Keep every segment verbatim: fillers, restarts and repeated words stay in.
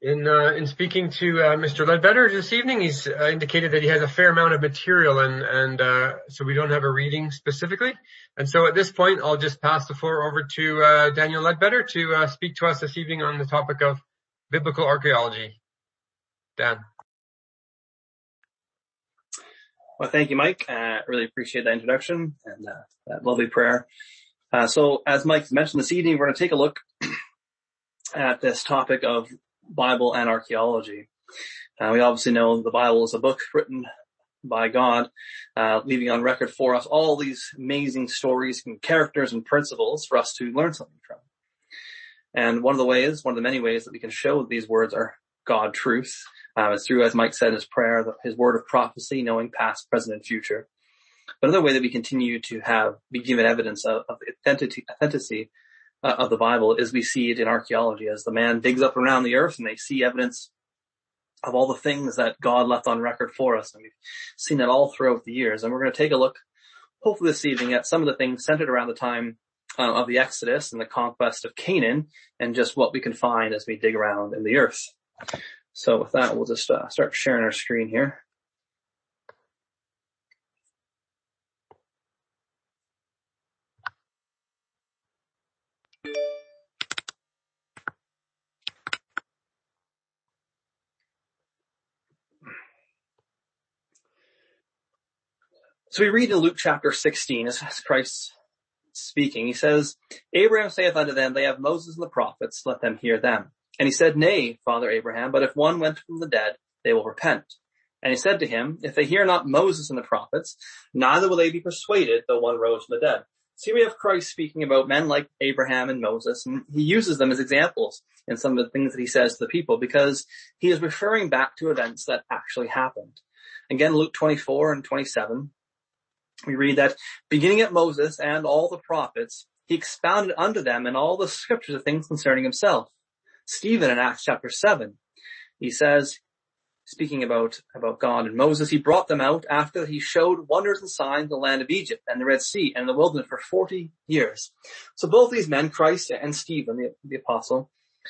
In uh, in speaking to uh, Mister Ledbetter this evening, he's uh, indicated that he has a fair amount of material, and and uh, so we don't have a reading specifically. And so at this point, I'll just pass the floor over to uh, Daniel Ledbetter to uh, speak to us this evening on the topic of biblical archaeology. Dan. Well, thank you, Mike. I uh, really appreciate that introduction and uh, that lovely prayer. Uh, so as Mike mentioned this evening, we're going to take a look at this topic of Bible and archaeology. Uh, we obviously know the Bible is a book written by God, uh, leaving on record for us all these amazing stories and characters and principles for us to learn something from. And one of the ways, one of the many ways that we can show that these words are God truth, uh, is through, as Mike said in his prayer, his word of prophecy, knowing past, present, and future. But another way that we continue to have, be given evidence of, of the authenticity, authenticity uh, of the Bible is we see it in archaeology, as the man digs up around the earth and they see evidence of all the things that God left on record for us. And we've seen that all throughout the years. And we're going to take a look, hopefully this evening, at some of the things centered around the time uh, of the Exodus and the conquest of Canaan, and just what we can find as we dig around in the earth. So with that, we'll just uh, start sharing our screen here. So we read in Luke chapter sixteen, as Christ speaking, he says, Abraham saith unto them, they have Moses and the prophets, let them hear them. And he said, Nay, Father Abraham, but if one went from the dead, they will repent. And he said to him, if they hear not Moses and the prophets, neither will they be persuaded, though one rose from the dead. So here we have Christ speaking about men like Abraham and Moses, and he uses them as examples in some of the things that he says to the people, because he is referring back to events that actually happened. Again, Luke twenty-four and twenty-seven, we read that, beginning at Moses and all the prophets, he expounded unto them in all the scriptures of things concerning himself. Stephen in Acts chapter seven, he says, speaking about, about God and Moses, he brought them out after he showed wonders and signs in the land of Egypt and the Red Sea and the wilderness for forty years. So both these men, Christ and Stephen, the, the apostle,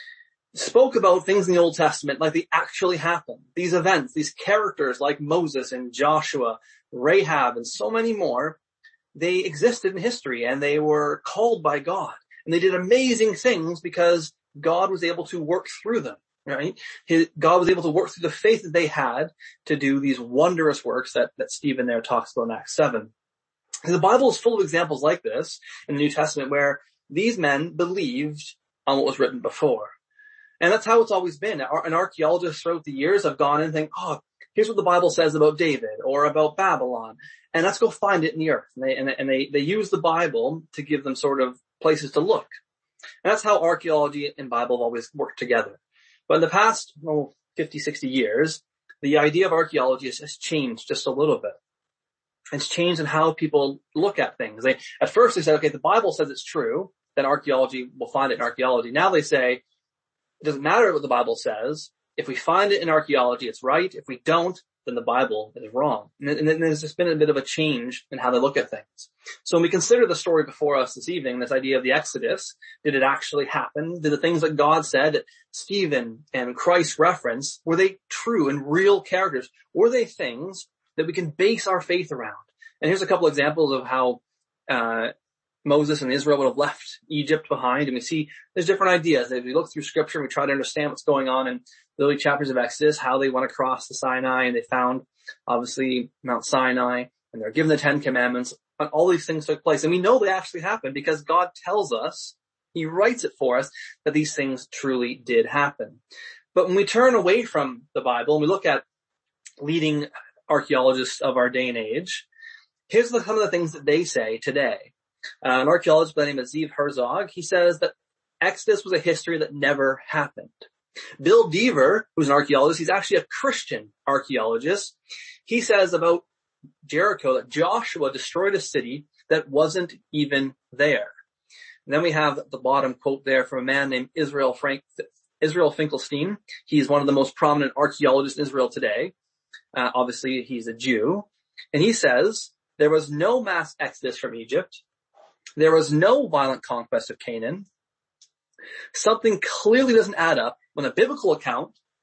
spoke about things in the Old Testament like they actually happened. These events, these characters like Moses and Joshua, Rahab, and so many more, they existed in history and they were called by God. And they did amazing things because God was able to work through them, right? His, God was able to work through the faith that they had to do these wondrous works that, that Stephen there talks about in Acts seven. And the Bible is full of examples like this in the New Testament where these men believed on what was written before. And that's how it's always been. And archaeologists throughout the years have gone and think, oh, here's what the Bible says about David or about Babylon, and let's go find it in the earth. And they, and, and they, they use the Bible to give them sort of places to look. And that's how archaeology and Bible have always worked together. But in the past, oh, fifty, sixty years, the idea of archaeology has, has changed just a little bit. It's changed in how people look at things. They, at first they said, okay, the Bible says it's true, then archaeology, we'll find it in archaeology. Now they say, it doesn't matter what the Bible says. If we find it in archaeology, it's right. If we don't, then the Bible is wrong. And, and then there's just been a bit of a change in how they look at things. So when we consider the story before us this evening, this idea of the Exodus, did it actually happen? Did the things that God said, that Stephen and Christ referenced, were they true and real characters? Were they things that we can base our faith around? And here's a couple examples of how uh Moses and Israel would have left Egypt behind. And we see there's different ideas. As we look through scripture and we try to understand what's going on in the early chapters of Exodus, how they went across the Sinai, and they found obviously Mount Sinai, and they're given the Ten Commandments, and all these things took place. And we know they actually happened because God tells us, he writes it for us, that these things truly did happen. But when we turn away from the Bible and we look at leading archaeologists of our day and age, here's the, some of the things that they say today. Uh, an archaeologist by the name of Zeev Herzog, he says that Exodus was a history that never happened. Bill Deaver, who's an archaeologist, he's actually a Christian archaeologist. He says about Jericho that Joshua destroyed a city that wasn't even there. And then we have the bottom quote there from a man named Israel Frank, Israel Finkelstein. He's one of the most prominent archaeologists in Israel today. Uh, obviously, he's a Jew. And he says, there was no mass exodus from Egypt. There was no violent conquest of Canaan. Something clearly doesn't add up when a biblical account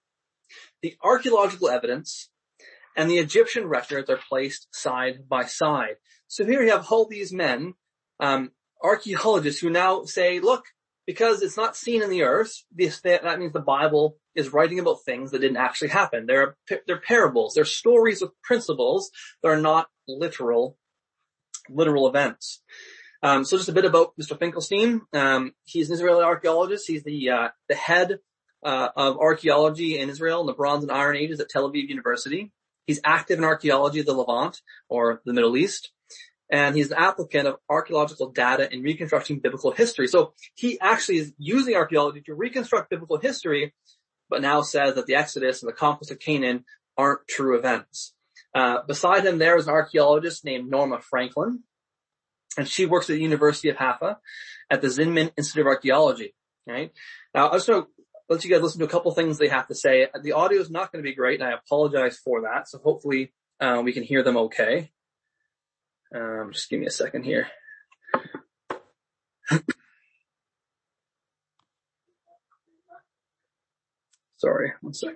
the archaeological evidence and the Egyptian records are placed side by side. So here you have all these men, um, archaeologists who now say, look, because it's not seen in the earth, this, that means the Bible is writing about things that didn't actually happen. They're, they're parables. They're stories with principles. They're not literal, literal events. Um, so just a bit about Mister Finkelstein. Um, he's an Israeli archaeologist. He's the, uh, the head, uh, of archaeology in Israel in the Bronze and Iron Ages at Tel Aviv University. He's active in archaeology of the Levant or the Middle East. And he's an applicant of archaeological data in reconstructing biblical history. So he actually is using archaeology to reconstruct biblical history, but now says that the Exodus and the conquest of Canaan aren't true events. Uh, beside him there is an archaeologist named Norma Franklin, and she works at the University of Haifa at the Zinman Institute of Archaeology. Right? Now, I just want to let you guys listen to a couple things they have to say. The audio is not going to be great, and I apologize for that. So hopefully uh, we can hear them okay. Um, just give me a second here. Sorry, one second.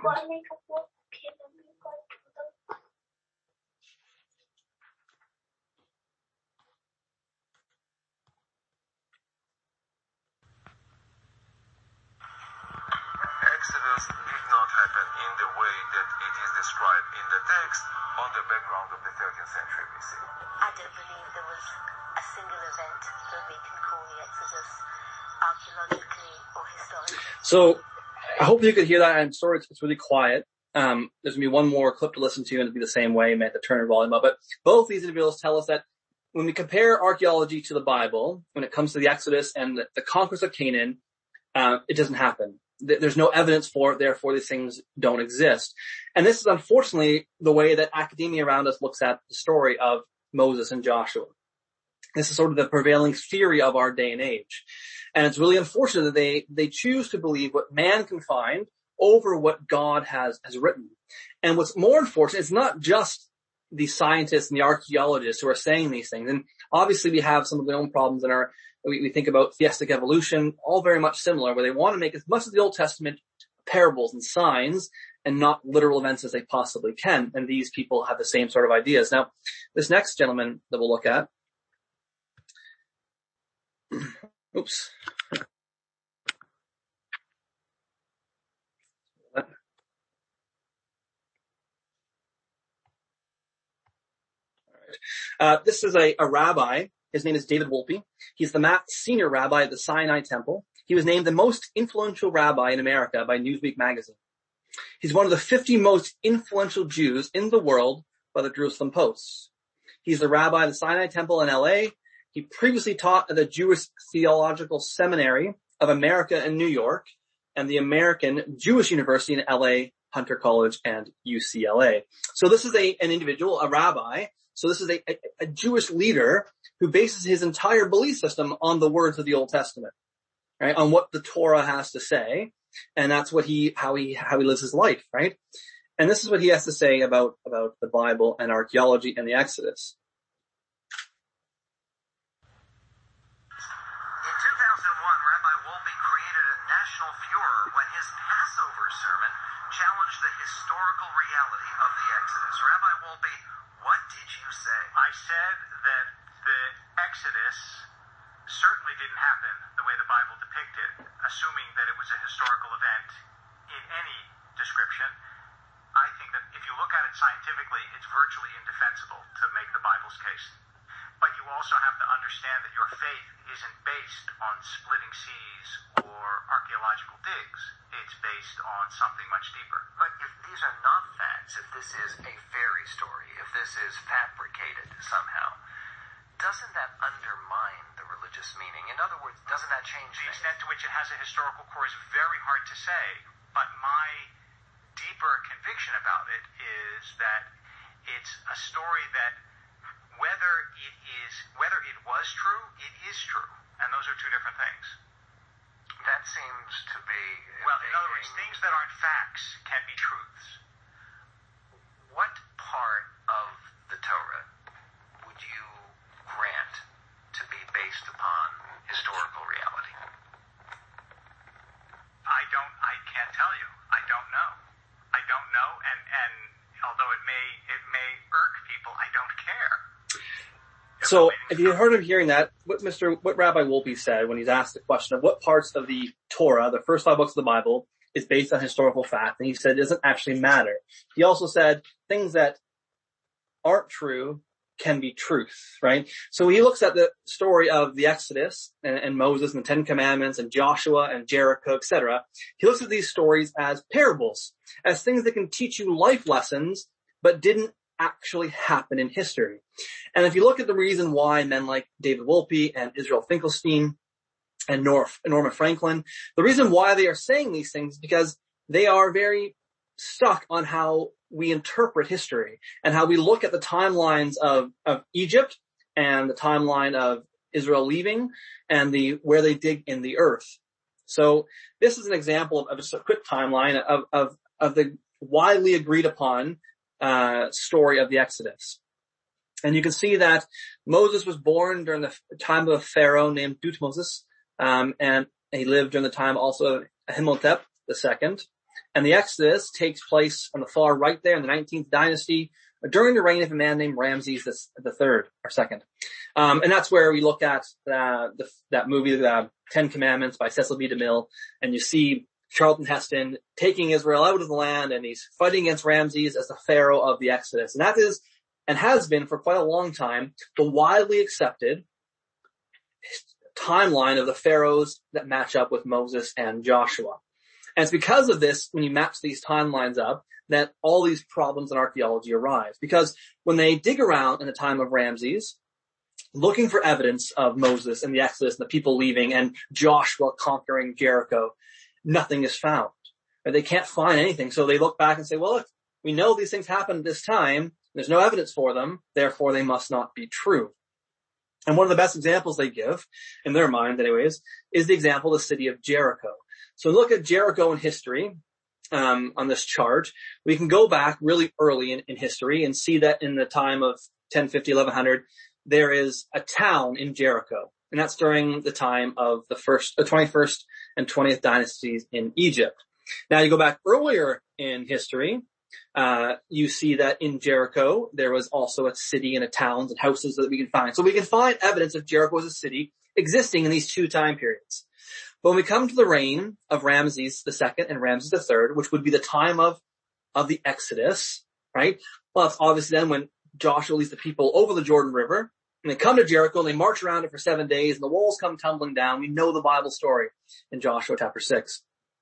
Exodus did not happen in the way that it is described in the text on the background of the thirteenth century B C. I don't believe there was a single event that we can call the Exodus archaeologically or historically. So, I hope you could hear that. I'm sorry it's, it's really quiet. Um, there's going to be one more clip to listen to and it'll be the same way. I may have to turn your volume up. But both these individuals tell us that when we compare archaeology to the Bible, when it comes to the Exodus and the, the conquest of Canaan, uh, it doesn't happen. There's no evidence for it, therefore these things don't exist. And this is unfortunately the way that academia around us looks at the story of Moses and Joshua. This is sort of the prevailing theory of our day and age. And it's really unfortunate that they, they choose to believe what man can find over what God has, has written. And what's more unfortunate, it's not just the scientists and the archaeologists who are saying these things. And obviously we have some of their own problems in our, we, we think about theistic evolution, all very much similar, where they want to make as much of the Old Testament parables and signs and not literal events as they possibly can. And these people have the same sort of ideas. Now, this next gentleman that we'll look at, oops. Uh, this is a, a rabbi. His name is David Wolpe. He's the Matt senior rabbi at the Sinai Temple. He was named the most influential rabbi in America by Newsweek magazine. He's one of the fifty most influential Jews in the world by the Jerusalem Post. He's the rabbi of the Sinai Temple in L A. He previously taught at the Jewish Theological Seminary of America in New York and the American Jewish University in L A, Hunter College, and U C L A. So this is a, an individual, a rabbi. So this is a, a, a Jewish leader who bases his entire belief system on the words of the Old Testament, right? On what the Torah has to say. And that's what he, how he, how he lives his life, right? And this is what he has to say about, about the Bible and archaeology and the Exodus. In two thousand one, Rabbi Wolpe created a national furor when his Passover sermon challenged the historical reality of the Exodus. Rabbi Wolpe, what did you say? I said that the Exodus certainly didn't happen the way the Bible depicted, assuming that it was a historical event in any description. I think that if you look at it scientifically, it's virtually indefensible to make the Bible's case. But you also have to understand that your faith isn't based on splitting seas or archaeological digs. It's based on something much deeper. But if these are not facts, if this is a fairy story, if this is fabricated somehow, doesn't that undermine the religious meaning? In other words, doesn't that change The things? extent to which it has a historical core is very hard to say, but my deeper conviction about it is that it's a story that whether it is, whether it was true, it is true. And those are two different things. That seems to be... Well, in other words, things that aren't facts can be truths. What part of the Torah would you grant to be based upon historical reality? I don't, I can't tell you. I don't know. I don't So if you heard him hearing that, what Mister what Rabbi Wolpe said when he's asked the question of what parts of the Torah, the first five books of the Bible, is based on historical fact, and he said it doesn't actually matter. He also said things that aren't true can be truth, right? So he looks at the story of the Exodus and, and Moses and the Ten Commandments and Joshua and Jericho, et cetera. He looks at these stories as parables, as things that can teach you life lessons, but didn't actually happen in history. And if you look at the reason why men like David Wolpe and Israel Finkelstein and North, Norman Franklin, the reason why they are saying these things is because they are very stuck on how we interpret history and how we look at the timelines of, of Egypt and the timeline of Israel leaving and the, where they dig in the earth. So this is an example of, of just a quick timeline of, of, of the widely agreed upon, uh, story of the Exodus. And you can see that Moses was born during the time of a pharaoh named Thutmose, um, and he lived during the time also of Ahimotep the second. And the Exodus takes place on the far right there in the nineteenth dynasty during the reign of a man named Ramses the, the third or second. Um, and that's where we look at, uh, the, that movie, the Ten Commandments by Cecil B. DeMille, and you see Charlton Heston taking Israel out of the land, and he's fighting against Ramses as the pharaoh of the Exodus. And that is, and has been for quite a long time, the widely accepted timeline of the pharaohs that match up with Moses and Joshua. And it's because of this, when you match these timelines up, that all these problems in archaeology arise. Because when they dig around in the time of Ramses, looking for evidence of Moses and the Exodus and the people leaving and Joshua conquering Jericho, nothing is found. They can't find anything. So they look back and say, well, look, we know these things happened this time. There's no evidence for them. Therefore, they must not be true. And one of the best examples they give, in their mind anyways, is the example of the city of Jericho. So look at Jericho in history, um, on this chart. We can go back really early in, in history and see that in the time of ten fifty, eleven hundred, there is a town in Jericho. And that's during the time of the first, the twenty-first and twentieth dynasties in Egypt. Now you go back earlier in history, uh, you see that in Jericho, there was also a city and a towns and houses that we can find. So we can find evidence of Jericho as a city existing in these two time periods. But when we come to the reign of Ramses the second and Ramses the third, which would be the time of, of the Exodus, right? Well, it's obviously then when Joshua leads the people over the Jordan River, and they come to Jericho and they march around it for seven days and the walls come tumbling down. We know the Bible story in Joshua chapter six.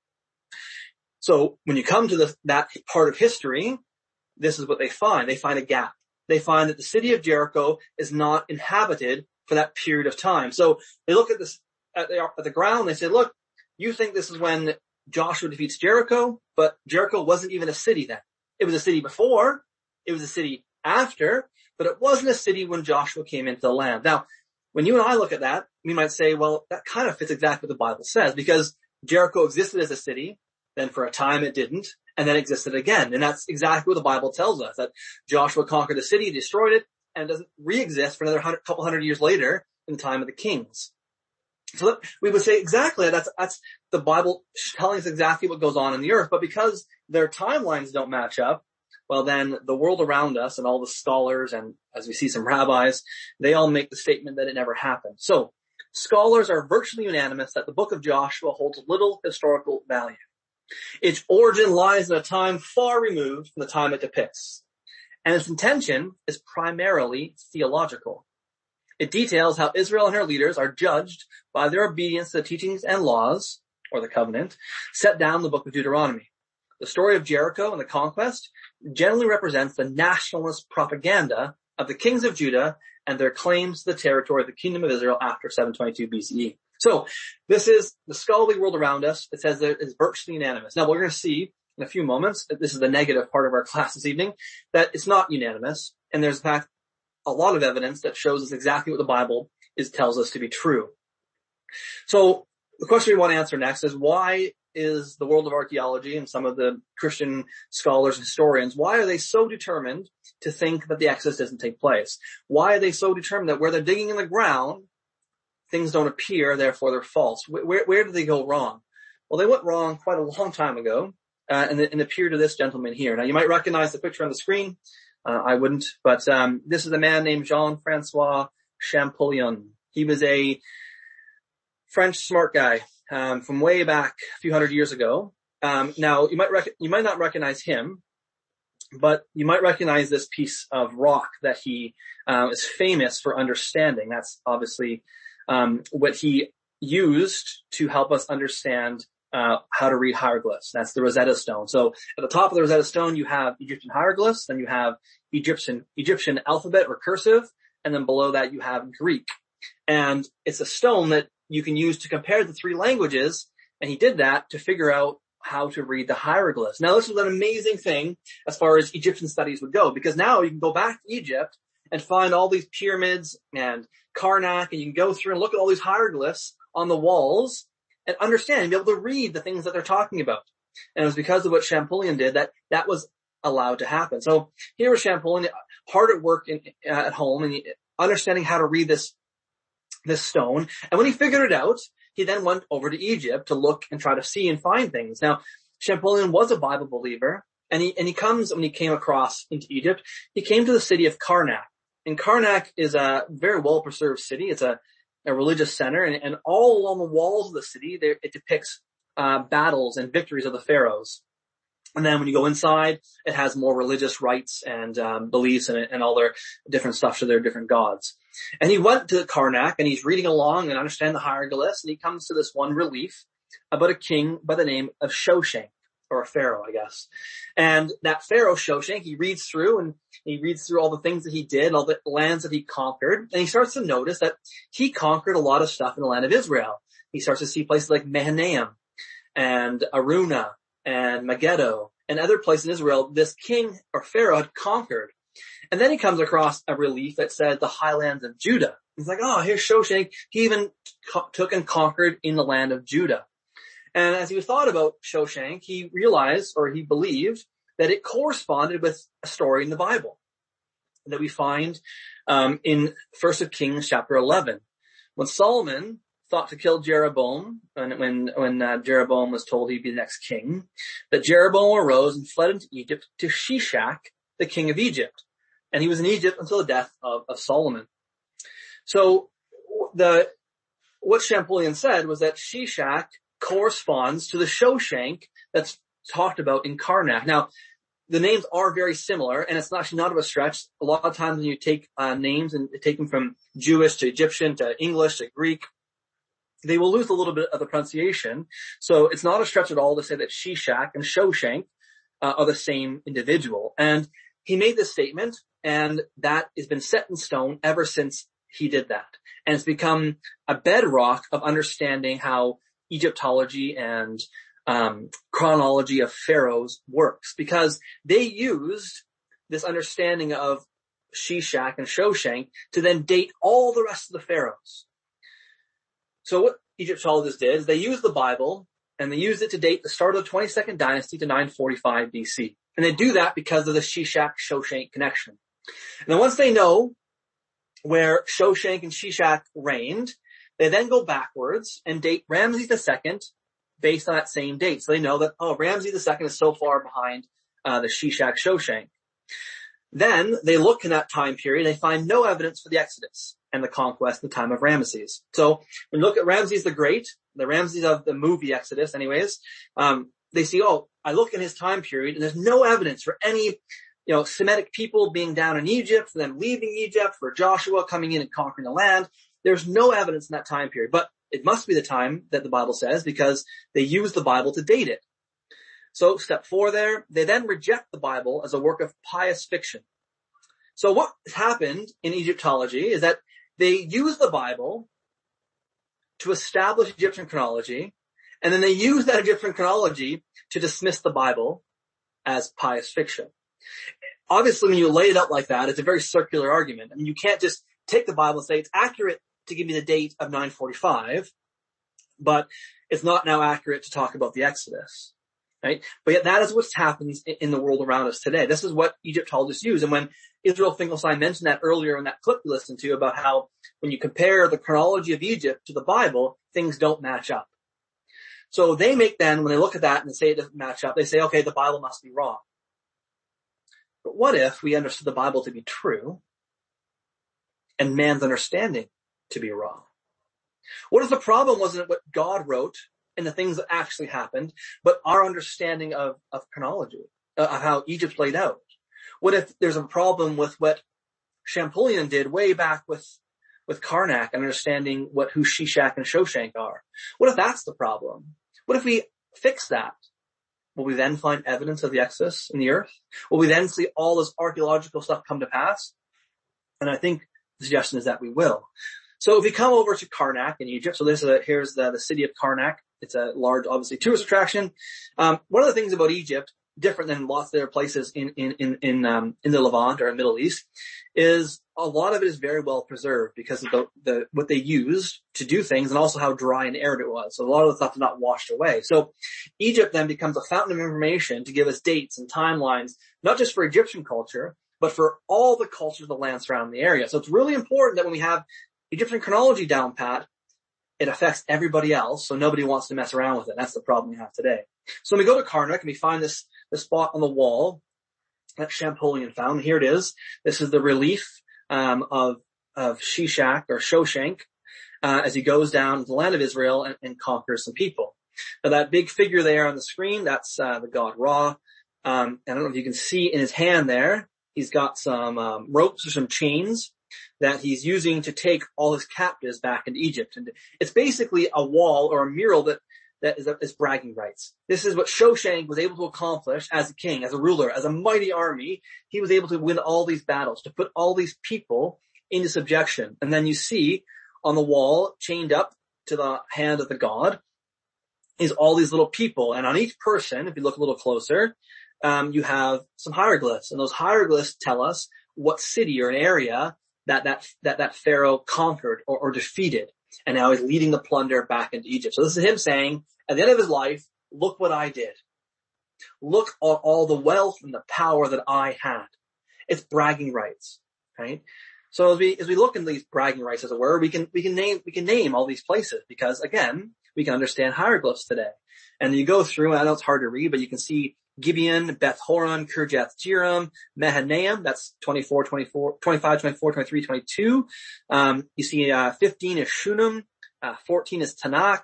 So when you come to the, that part of history, this is what they find. They find a gap. They find that the city of Jericho is not inhabited for that period of time. So they look at this, at the, at the ground, they say, look, you think this is when Joshua defeats Jericho, but Jericho wasn't even a city then. It was a city before, it was a city after, but it wasn't a city when Joshua came into the land. Now, when you and I look at that, we might say, well, that kind of fits exactly what the Bible says, because Jericho existed as a city, then for a time it didn't, and then existed again. And that's exactly what the Bible tells us, that Joshua conquered the city, destroyed it, and it doesn't re-exist for another hundred, couple hundred years later in the time of the kings. So that, we would say exactly that's, that's the Bible telling us exactly what goes on in the earth. But because their timelines don't match up, well then the world around us and all the scholars and as we see some rabbis, they all make the statement that it never happened. So scholars are virtually unanimous that the book of Joshua holds little historical value. Its origin lies in a time far removed from the time it depicts. And its intention is primarily theological. It details how Israel and her leaders are judged by their obedience to the teachings and laws, or the covenant, set down in the book of Deuteronomy. The story of Jericho and the conquest generally represents the nationalist propaganda of the kings of Judah and their claims to the territory of the kingdom of Israel after seven twenty-two B C E. So this is the scholarly world around us. It says that it is virtually unanimous. Now we're going to see in a few moments, this is the negative part of our class this evening, that it's not unanimous. And there's in fact a lot of evidence that shows us exactly what the Bible is, tells us to be true. So the question we want to answer next is, why is the world of archaeology and some of the Christian scholars and historians, why are they so determined to think that the Exodus doesn't take place? Why are they so determined that where they're digging in the ground, things don't appear, therefore they're false? Where, where, where did they go wrong? Well, they went wrong quite a long time ago, uh, in the, in the period of this gentleman here. Now you might recognize the picture on the screen. Uh, I wouldn't, but, um, this is a man named Jean-Francois Champollion. He was a French smart guy um, from way back a few hundred years ago. Um, now, you might rec- you might not recognize him, but you might recognize this piece of rock that he uh, is famous for understanding. That's obviously um, what he used to help us understand uh, how to read hieroglyphs. That's the Rosetta Stone. So at the top of the Rosetta Stone, you have Egyptian hieroglyphs, then you have Egyptian Egyptian alphabet or cursive, and then below that you have Greek. And it's a stone that you can use to compare the three languages, and he did that to figure out how to read the hieroglyphs. Now, this was an amazing thing as far as Egyptian studies would go, because now you can go back to Egypt and find all these pyramids and Karnak, and you can go through and look at all these hieroglyphs on the walls and understand and be able to read the things that they're talking about. And it was because of what Champollion did that that was allowed to happen. So here was Champollion, hard at work in, uh, at home and understanding how to read this, this stone. And when he figured it out, he then went over to Egypt to look and try to see and find things. Now, Champollion was a Bible believer, and he, and he comes, when he came across into Egypt, he came to the city of Karnak. And Karnak is a very well-preserved city. It's a, a religious center, and, and all along the walls of the city, there, it depicts uh, battles and victories of the pharaohs. And then when you go inside, it has more religious rites and um, beliefs and, and all their different stuff to their different gods. And he went to Karnak, and he's reading along and understand the hieroglyphs, and he comes to this one relief about a king by the name of Shoshank, or a pharaoh, I guess. And that pharaoh, Shoshank, he reads through, and he reads through all the things that he did, all the lands that he conquered, and he starts to notice that he conquered a lot of stuff in the land of Israel. He starts to see places like Mahanaim and Aruna and Megiddo and other places in Israel this king or pharaoh had conquered. And then he comes across a relief that said the highlands of Judah. He's like, oh, here's Shoshank. He even co- took and conquered in the land of Judah. And as he thought about Shoshank, he realized, or he believed, that it corresponded with a story in the Bible that we find um, in First of Kings chapter eleven. When Solomon thought to kill Jeroboam, when when, when uh, Jeroboam was told he'd be the next king, that Jeroboam arose and fled into Egypt to Shishak, the king of Egypt. And he was in Egypt until the death of, of Solomon. So the what Champollion said was that Shishak corresponds to the Shoshank that's talked about in Karnak. Now, the names are very similar, and it's actually not of a stretch. A lot of times when you take uh, names and take them from Jewish to Egyptian to English to Greek, they will lose a little bit of the pronunciation. So it's not a stretch at all to say that Shishak and Shoshank uh, are the same individual. And he made this statement, and that has been set in stone ever since he did that. And it's become a bedrock of understanding how Egyptology and um chronology of pharaohs works, because they used this understanding of Shishak and Shoshank to then date all the rest of the pharaohs. So what Egyptologists did is they used the Bible, and they used it to date the start of the twenty-second dynasty to nine forty-five B C. And they do that because of the Shishak-Shoshank connection. And then once they know where Shoshank and Shishak reigned, they then go backwards and date Ramses the Second based on that same date. So they know that, oh, Ramses the Second is so far behind uh, the Shishak-Shoshank. Then they look in that time period, they find no evidence for the Exodus and the conquest in the time of Ramses. So when you look at Ramses the Great, the Ramses of the movie Exodus anyways, um, they see, oh, I look in his time period and there's no evidence for any, you know, Semitic people being down in Egypt, for them leaving Egypt, for Joshua coming in and conquering the land. There's no evidence in that time period, but it must be the time that the Bible says, because they use the Bible to date it. So step four there, they then reject the Bible as a work of pious fiction. So what happened in Egyptology is that they use the Bible to establish Egyptian chronology, and then they use that Egyptian chronology to dismiss the Bible as pious fiction. Obviously, when you lay it out like that, it's a very circular argument. I mean, you can't just take the Bible and say it's accurate to give me the date of nine forty-five, but it's not now accurate to talk about the Exodus, right? But yet that is what happens in the world around us today. This is what Egyptologists use. And when Israel Finkelstein mentioned that earlier in that clip we listened to about how when you compare the chronology of Egypt to the Bible, things don't match up. So they make then, when they look at that and they say it doesn't match up, they say, okay, the Bible must be wrong. But what if we understood the Bible to be true? and man's understanding to be wrong? What if the problem wasn't what God wrote and the things that actually happened, but our understanding of, of chronology, uh, of how Egypt played out? What if there's a problem with what Champollion did way back with, with Karnak and understanding what, who Shishak and Shoshank are? What if that's the problem? What if we fix that? Will we then find evidence of the Exodus in the earth? Will we then see all this archaeological stuff come to pass? And I think the suggestion is that we will. So if we come over to Karnak in Egypt, so this is a, here's the, the city of Karnak. It's a large, obviously, tourist attraction. Um, one of the things about Egypt, different than lots of other places in, in, in, in, um, in the Levant or Middle East, is a lot of it is very well preserved because of the, the, what they used to do things and also how dry and arid it was. So a lot of the stuff is not washed away. So Egypt then becomes a fountain of information to give us dates and timelines, not just for Egyptian culture, but for all the cultures of the land surrounding the area. So it's really important that when we have Egyptian chronology down pat, it affects everybody else, so nobody wants to mess around with it. That's the problem we have today. So when we go to Karnak and we find this, this spot on the wall that Champollion found, here it is. This is the relief um, of of Shishak or Shoshank uh, as he goes down to the land of Israel and, and conquers some people. Now that big figure there on the screen, that's uh, the god Ra. Um, I don't know if you can see in his hand there, he's got some um, ropes or some chains that he's using to take all his captives back into Egypt. And it's basically a wall or a mural that, that is, is bragging rights. This is what Shoshank was able to accomplish as a king, as a ruler, as a mighty army. He was able to win all these battles, to put all these people into subjection. And then you see on the wall, chained up to the hand of the god, is all these little people. And on each person, if you look a little closer, um, you have some hieroglyphs. And those hieroglyphs tell us what city or an area that that that that Pharaoh conquered or, or defeated, and now he's leading the plunder back into Egypt. So this is him saying, at the end of his life, look what I did. Look at all the wealth and the power that I had. It's bragging rights, right? So as we as we look in these bragging rights, as it were, we can we can name we can name all these places because again we can understand hieroglyphs today. And you go through, I know it's hard to read, but you can see Gibeon, Beth Horon, Kirjath Jearim, Mahanaim, that's twenty-four, twenty-four, twenty-five, twenty-four, twenty-three, twenty-two. Um, you see, uh, fifteen is Shunem, uh, fourteen is Tanakh.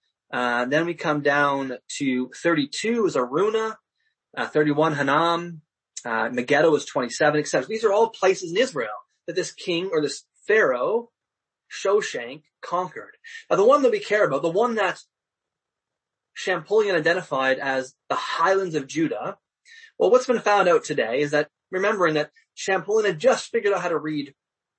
Uh, then we come down to thirty-two is Aruna, uh, thirty-one Hanam, uh, Megiddo is twenty-seven, et cetera. These are all places in Israel that this king or this Pharaoh, Shoshank, conquered. Now the one that we care about, the one that Champollion identified as the highlands of Judah. Well, what's been found out today is that, remembering that Champollion had just figured out how to read,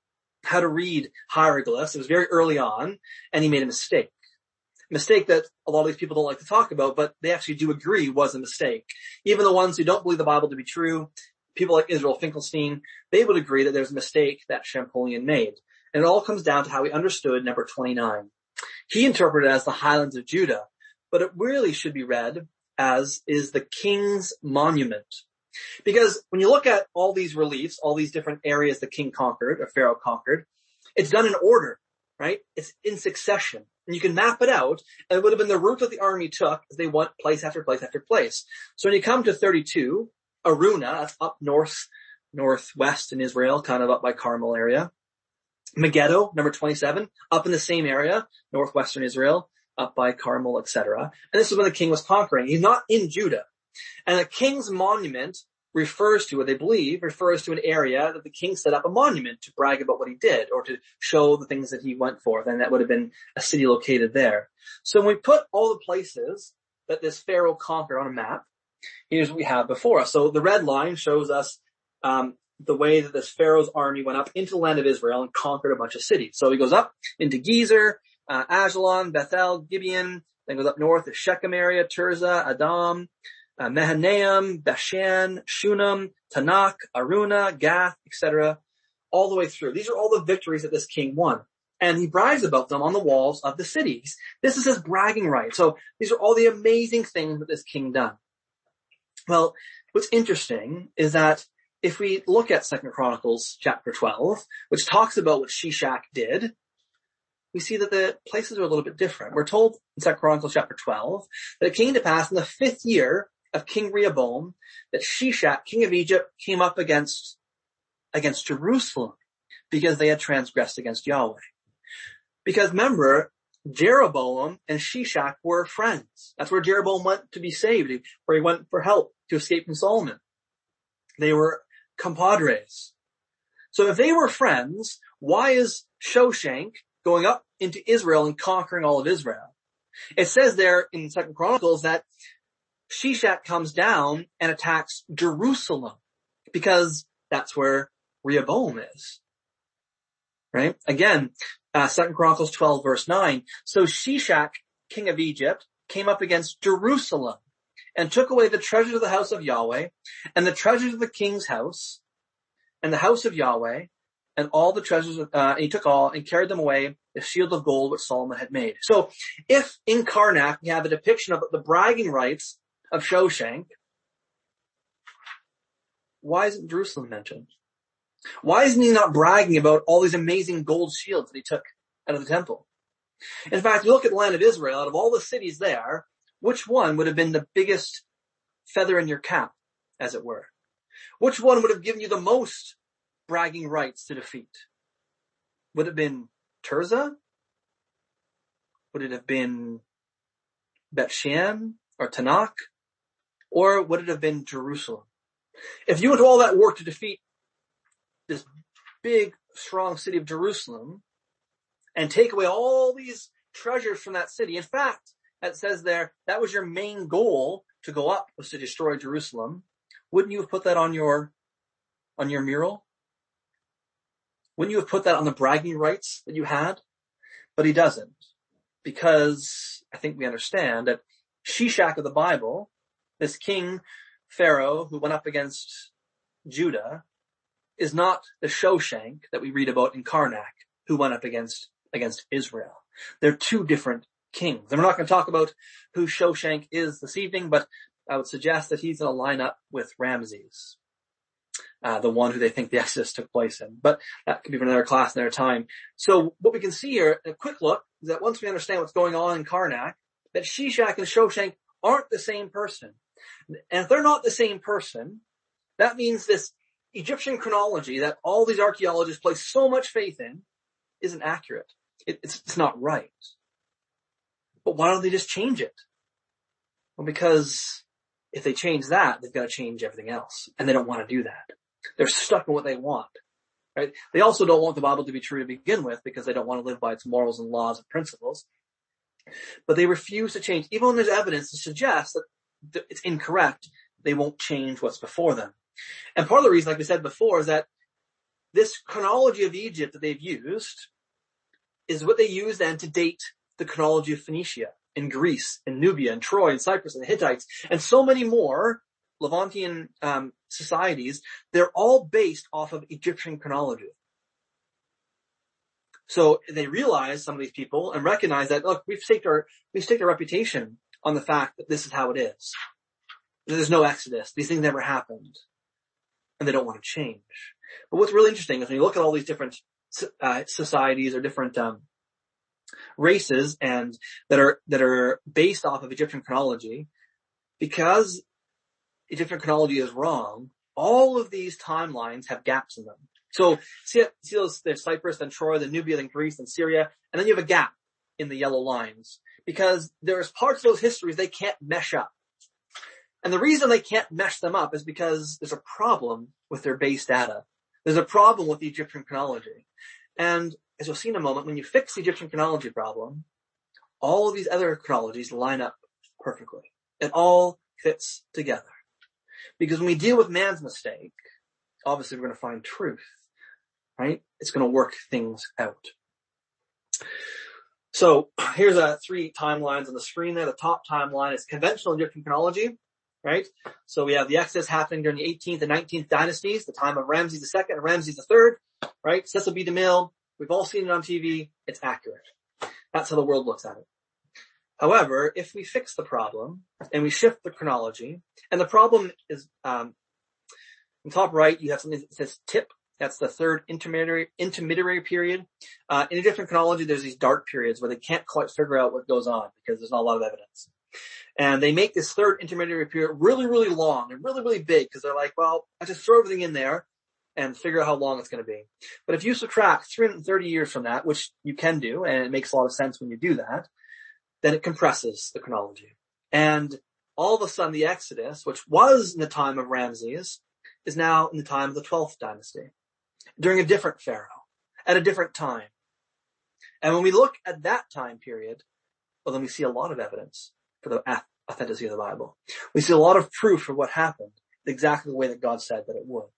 how to read hieroglyphs. It was very early on, and he made a mistake. A mistake that a lot of these people don't like to talk about, but they actually do agree was a mistake. Even the ones who don't believe the Bible to be true, people like Israel Finkelstein, they would agree that there's a mistake that Champollion made. And it all comes down to how he understood number twenty-nine. He interpreted it as the highlands of Judah, but it really should be read as is the king's monument. Because when you look at all these reliefs, all these different areas the king conquered, or Pharaoh conquered, it's done in order, right? It's in succession. And you can map it out, and it would have been the route that the army took as they went place after place after place. So when you come to thirty-two, Aruna, that's up north, northwest in Israel, kind of up by Carmel area. Megiddo, number twenty-seven, up in the same area, northwestern Israel, up by Carmel, et cetera. And this is when the king was conquering. He's not in Judah. And the king's monument refers to, what they believe, refers to an area that the king set up a monument to brag about what he did or to show the things that he went for. Then that would have been a city located there. So when we put all the places that this Pharaoh conquered on a map, here's what we have before us. So the red line shows us um, the way that this Pharaoh's army went up into the land of Israel and conquered a bunch of cities. So he goes up into Gezer, Uh, Ajalon, Bethel, Gibeon, then goes up north to Shechem area, Tirzah, Adam, uh, Mahanaim, Bashan, Shunem, Tanakh, Aruna, Gath, et cetera, all the way through. These are all the victories that this king won. And he brags about them on the walls of the cities. This is his bragging right. So these are all the amazing things that this king done. Well, what's interesting is that if we look at Second Chronicles chapter twelve, which talks about what Shishak did, we see that the places are a little bit different. We're told in Second Chronicles chapter twelve that it came to pass in the fifth year of King Rehoboam that Shishak, king of Egypt, came up against, against Jerusalem. because they had transgressed against Yahweh. Because remember, Jeroboam and Shishak were friends. That's where Jeroboam went to be saved, where he went for help to escape from Solomon. They were compadres. So if they were friends, why is Shoshank going up into Israel and conquering all of Israel? It says there in Second Chronicles that Shishak comes down and attacks Jerusalem because that's where Rehoboam is. Right? Again, uh, Second Chronicles twelve verse nine. So Shishak, king of Egypt, came up against Jerusalem and took away the treasures of the house of Yahweh and the treasures of the king's house and the house of Yahweh and all the treasures, uh, and he took all and carried them away, the shield of gold which Solomon had made. So if in Karnak we have a depiction of the bragging rights of Shoshank, why isn't Jerusalem mentioned? Why isn't he not bragging about all these amazing gold shields that he took out of the temple? In fact, you look at the land of Israel, out of all the cities there, which one would have been the biggest feather in your cap, as it were? Which one would have given you the most bragging rights to defeat? Would it have been Tirzah? Would it have been Bethshan or Tanakh? Or would it have been Jerusalem? If you went to all that work to defeat this big, strong city of Jerusalem and take away all these treasures from that city, in fact, it says there, that was your main goal to go up, was to destroy Jerusalem. Wouldn't you have put that on your, on your mural? Wouldn't you have put that on the bragging rights that you had? But he doesn't, because I think we understand that Shishak of the Bible, this king Pharaoh who went up against Judah, is not the Shoshank that we read about in Karnak, who went up against, against Israel. They're two different kings. And we're not going to talk about who Shoshank is this evening, but I would suggest that he's going to line up with Ramses, uh, the one who they think the Exodus took place in. But that could be for another class, another time. So what we can see here, in a quick look, is that once we understand what's going on in Karnak, that Shishak and Shoshank aren't the same person. And if they're not the same person, that means this Egyptian chronology that all these archaeologists place so much faith in isn't accurate. It, it's, it's not right. But why don't they just change it? Well, because if they change that, they've got to change everything else. And they don't want to do that. They're stuck in what they want. Right? They also don't want the Bible to be true to begin with because they don't want to live by its morals and laws and principles. But they refuse to change. Even when there's evidence to suggest that it's incorrect, they won't change what's before them. And part of the reason, like we said before, is that this chronology of Egypt that they've used is what they use then to date the chronology of Phoenicia and Greece and Nubia and Troy and Cyprus and the Hittites and so many more Levantian um, societies. They're all based off of Egyptian chronology. So they realize, some of these people, and recognize that, look, we've staked our, we've staked our reputation on the fact that this is how it is. There's no Exodus. These things never happened. And they don't want to change. But what's really interesting is when you look at all these different uh, societies or different um, races and that are that are based off of Egyptian chronology, because Egyptian chronology is wrong, all of these timelines have gaps in them. So see, see those, there's Cyprus, then Troy, then Nubia, then Greece, then Syria, and then you have a gap in the yellow lines because there's parts of those histories they can't mesh up. And the reason they can't mesh them up is because there's a problem with their base data. There's a problem with the Egyptian chronology. And as you'll see in a moment, when you fix the Egyptian chronology problem, all of these other chronologies line up perfectly. It all fits together. Because when we deal with man's mistake, obviously we're going to find truth, right? It's going to work things out. So here's a three timelines on the screen there. The top timeline is conventional Egyptian chronology. Right? So we have the Exodus happening during the eighteenth and nineteenth dynasties, the time of Ramses the Second and Ramses the Third, right? Cecil B. DeMille. We've all seen it on T V. It's accurate. That's how the world looks at it. However, if we fix the problem and we shift the chronology, and the problem is, um, in top right, you have something that says tip. That's the third intermediary, intermediary period. Uh, in a different chronology, there's these dark periods where they can't quite figure out what goes on because there's not a lot of evidence. And they make this third intermediary period really, really long and really, really big because they're like, well, I just throw everything in there and figure out how long it's going to be. But if you subtract three hundred thirty years from that, which you can do, and it makes a lot of sense when you do that, then it compresses the chronology. And all of a sudden the Exodus, which was in the time of Ramses, is now in the time of the twelfth dynasty, during a different pharaoh, at a different time. And when we look at that time period, well, then we see a lot of evidence for the authenticity of the Bible. We see a lot of proof for what happened exactly the way that God said that it would.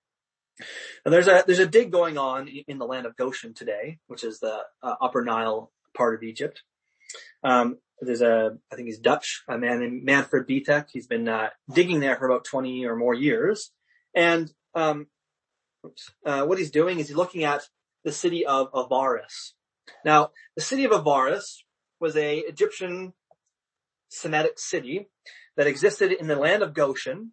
Now there's a, there's a dig going on in the land of Goshen today, which is the uh, Upper Nile part of Egypt. Um, there's a, I think he's Dutch, a man named Manfred Bietek. He's been, uh, digging there for about twenty or more years. And, um, oops, uh, what he's doing is he's looking at the city of Avaris. Now, the city of Avaris was a Egyptian Semitic city that existed in the land of Goshen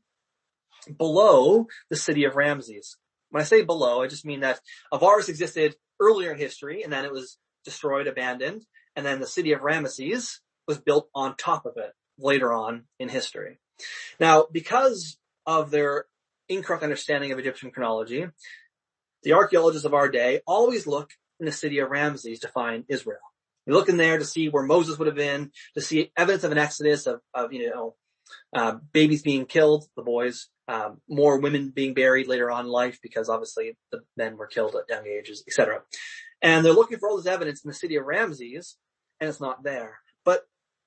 below the city of Ramses. When I say below, I just mean that Avaris existed earlier in history, and then it was destroyed, abandoned, and then the city of Ramesses was built on top of it later on in history. Now, because of their incorrect understanding of Egyptian chronology, the archaeologists of our day always look in the city of Ramses to find Israel. We look in there to see where Moses would have been, to see evidence of an exodus of, of you know, uh, babies being killed, the boys, um, more women being buried later on in life because obviously the men were killed at young ages, et cetera. And they're looking for all this evidence in the city of Ramses, and it's not there. But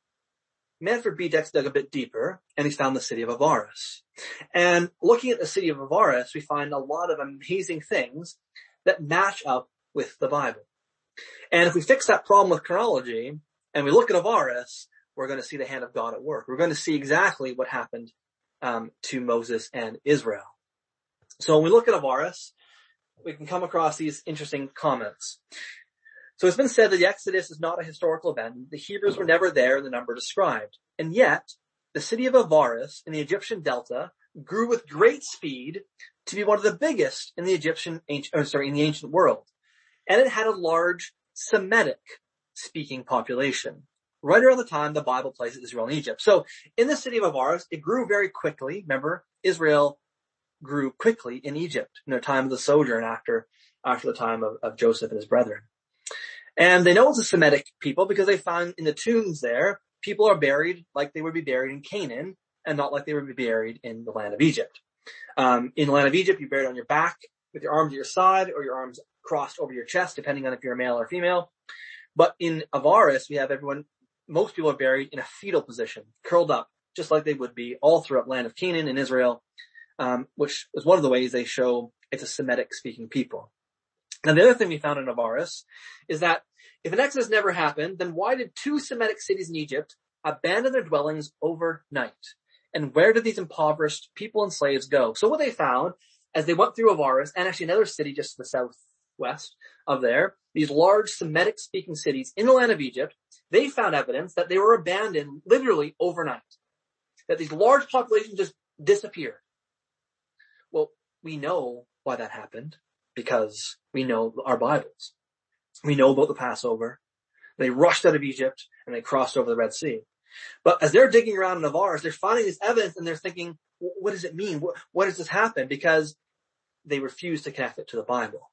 Manfred Bietek dug a bit deeper, and he's found the city of Avaris. And looking at the city of Avaris, we find a lot of amazing things that match up with the Bible. And if we fix that problem with chronology, and we look at Avaris, we're going to see the hand of God at work. We're going to see exactly what happened um, to Moses and Israel. So when we look at Avaris, we can come across these interesting comments. So it's been said that the Exodus is not a historical event. The Hebrews were never there in the number described. And yet, the city of Avaris in the Egyptian Delta grew with great speed to be one of the biggest in the Egyptian, or sorry, in the ancient world. And it had a large Semitic-speaking population, right around the time the Bible places Israel in Egypt. So in the city of Avaris, it grew very quickly. Remember, Israel grew quickly in Egypt in their time of the sojourn after, after the time of, of Joseph and his brethren. And they know it's a Semitic people because they found in the tombs there, people are buried like they would be buried in Canaan and not like they would be buried in the land of Egypt. Um, in the land of Egypt, you're buried on your back with your arms at your side or your arms crossed over your chest, depending on if you're a male or female. But in Avaris, we have everyone, most people are buried in a fetal position, curled up, just like they would be all throughout land of Canaan and Israel, um, which is one of the ways they show it's a Semitic-speaking people. Now, the other thing we found in Avaris is that if an exodus never happened, then why did two Semitic cities in Egypt abandon their dwellings overnight? And where did these impoverished people and slaves go? So what they found as they went through Avaris, and actually another city just to the southwest of there, these large Semitic-speaking cities in the land of Egypt, they found evidence that they were abandoned literally overnight. That these large populations just disappeared. Well, we know why that happened. Because we know our Bibles. We know about the Passover. They rushed out of Egypt and they crossed over the Red Sea. But as they're digging around in Avaris, they're finding this evidence and they're thinking, what does it mean? What, what does this happen? Because they refuse to connect it to the Bible.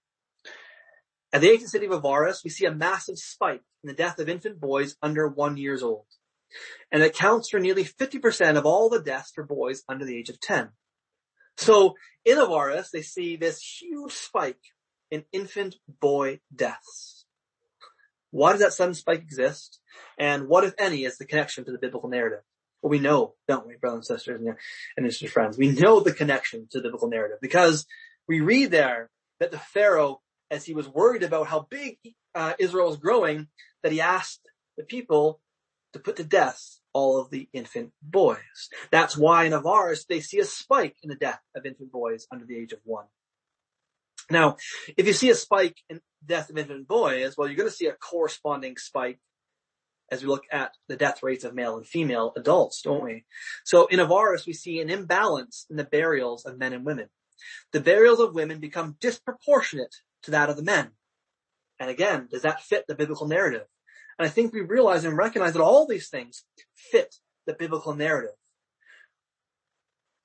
At the ancient city of Avaris, we see a massive spike in the death of infant boys under one years old. And it accounts for nearly fifty percent of all the deaths for boys under the age of ten. So in Avaris, they see this huge spike in infant boy deaths. Why does that sudden spike exist? And what, if any, is the connection to the biblical narrative? Well, we know, don't we, brothers and sisters and, and sisters friends? We know the connection to the biblical narrative because we read there that the Pharaoh, as he was worried about how big uh, Israel was growing, that he asked the people to put to death all of the infant boys. That's why in Avaris they see a spike in the death of infant boys under the age of one. Now, if you see a spike in death of infant boys, well, you're going to see a corresponding spike as we look at the death rates of male and female adults, don't we? So in Avaris, we see an imbalance in the burials of men and women. The burials of women become disproportionate to that of the men. And again, does that fit the biblical narrative? And I think we realize and recognize that all these things fit the biblical narrative. The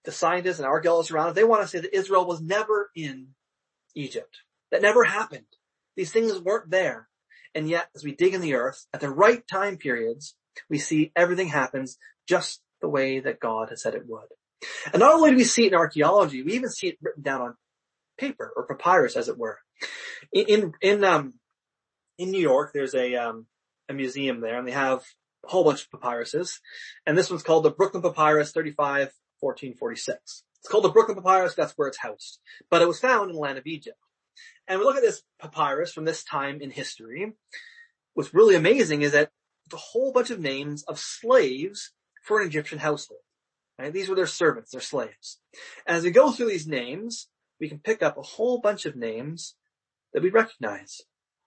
the scientists and archaeologists around us, they want to say that Israel was never in Egypt. That never happened. These things weren't there. And yet, as we dig in the earth, at the right time periods, we see everything happens just the way that God has said it would. And not only do we see it in archaeology, we even see it written down on paper or papyrus, as it were. In, in, in, um, in New York, there's a, um, a museum there, and they have a whole bunch of papyruses. And this one's called the Brooklyn Papyrus thirty-five fourteen forty-six. It's called the Brooklyn Papyrus, that's where it's housed. But it was found in the land of Egypt. And we look at this papyrus from this time in history. What's really amazing is that it's a whole bunch of names of slaves for an Egyptian household. Right? These were their servants, their slaves. And as we go through these names, we can pick up a whole bunch of names that we recognize.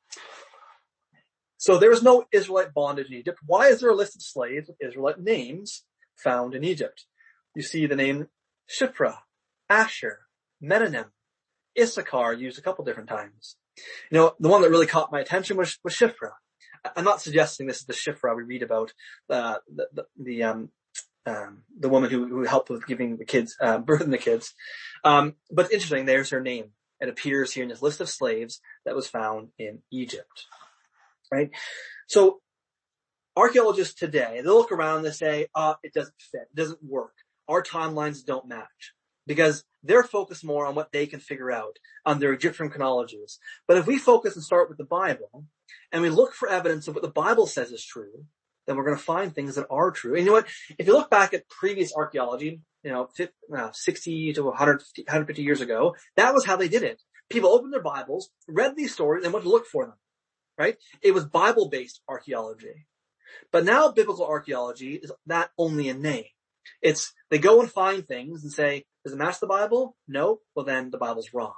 So there was no Israelite bondage in Egypt. Why is there a list of slaves with Israelite names found in Egypt? You see the name Shiphrah, Asher, Menahem, Issachar used a couple different times. You know, the one that really caught my attention was, was Shiphrah. I'm not suggesting this is the Shiphrah we read about, uh, the, the, the, um, um, the woman who, who helped with giving the kids, uh, birthing the kids. Um, but it's interesting, there's her name. It appears here in this list of slaves that was found in Egypt. Right? So, archaeologists today, they look around and they say, uh, it doesn't fit, it doesn't work. Our timelines don't match. Because they're focused more on what they can figure out on their Egyptian chronologies. But if we focus and start with the Bible, and we look for evidence of what the Bible says is true, then we're going to find things that are true. And you know what? If you look back at previous archaeology, you know, sixty to one hundred fifty, one hundred fifty years ago, that was how they did it. People opened their Bibles, read these stories, and went to look for them. Right? It was Bible-based archaeology. But now biblical archaeology is not only a name. It's, they go and find things and say, does it match the Bible? No? Well then the Bible's wrong.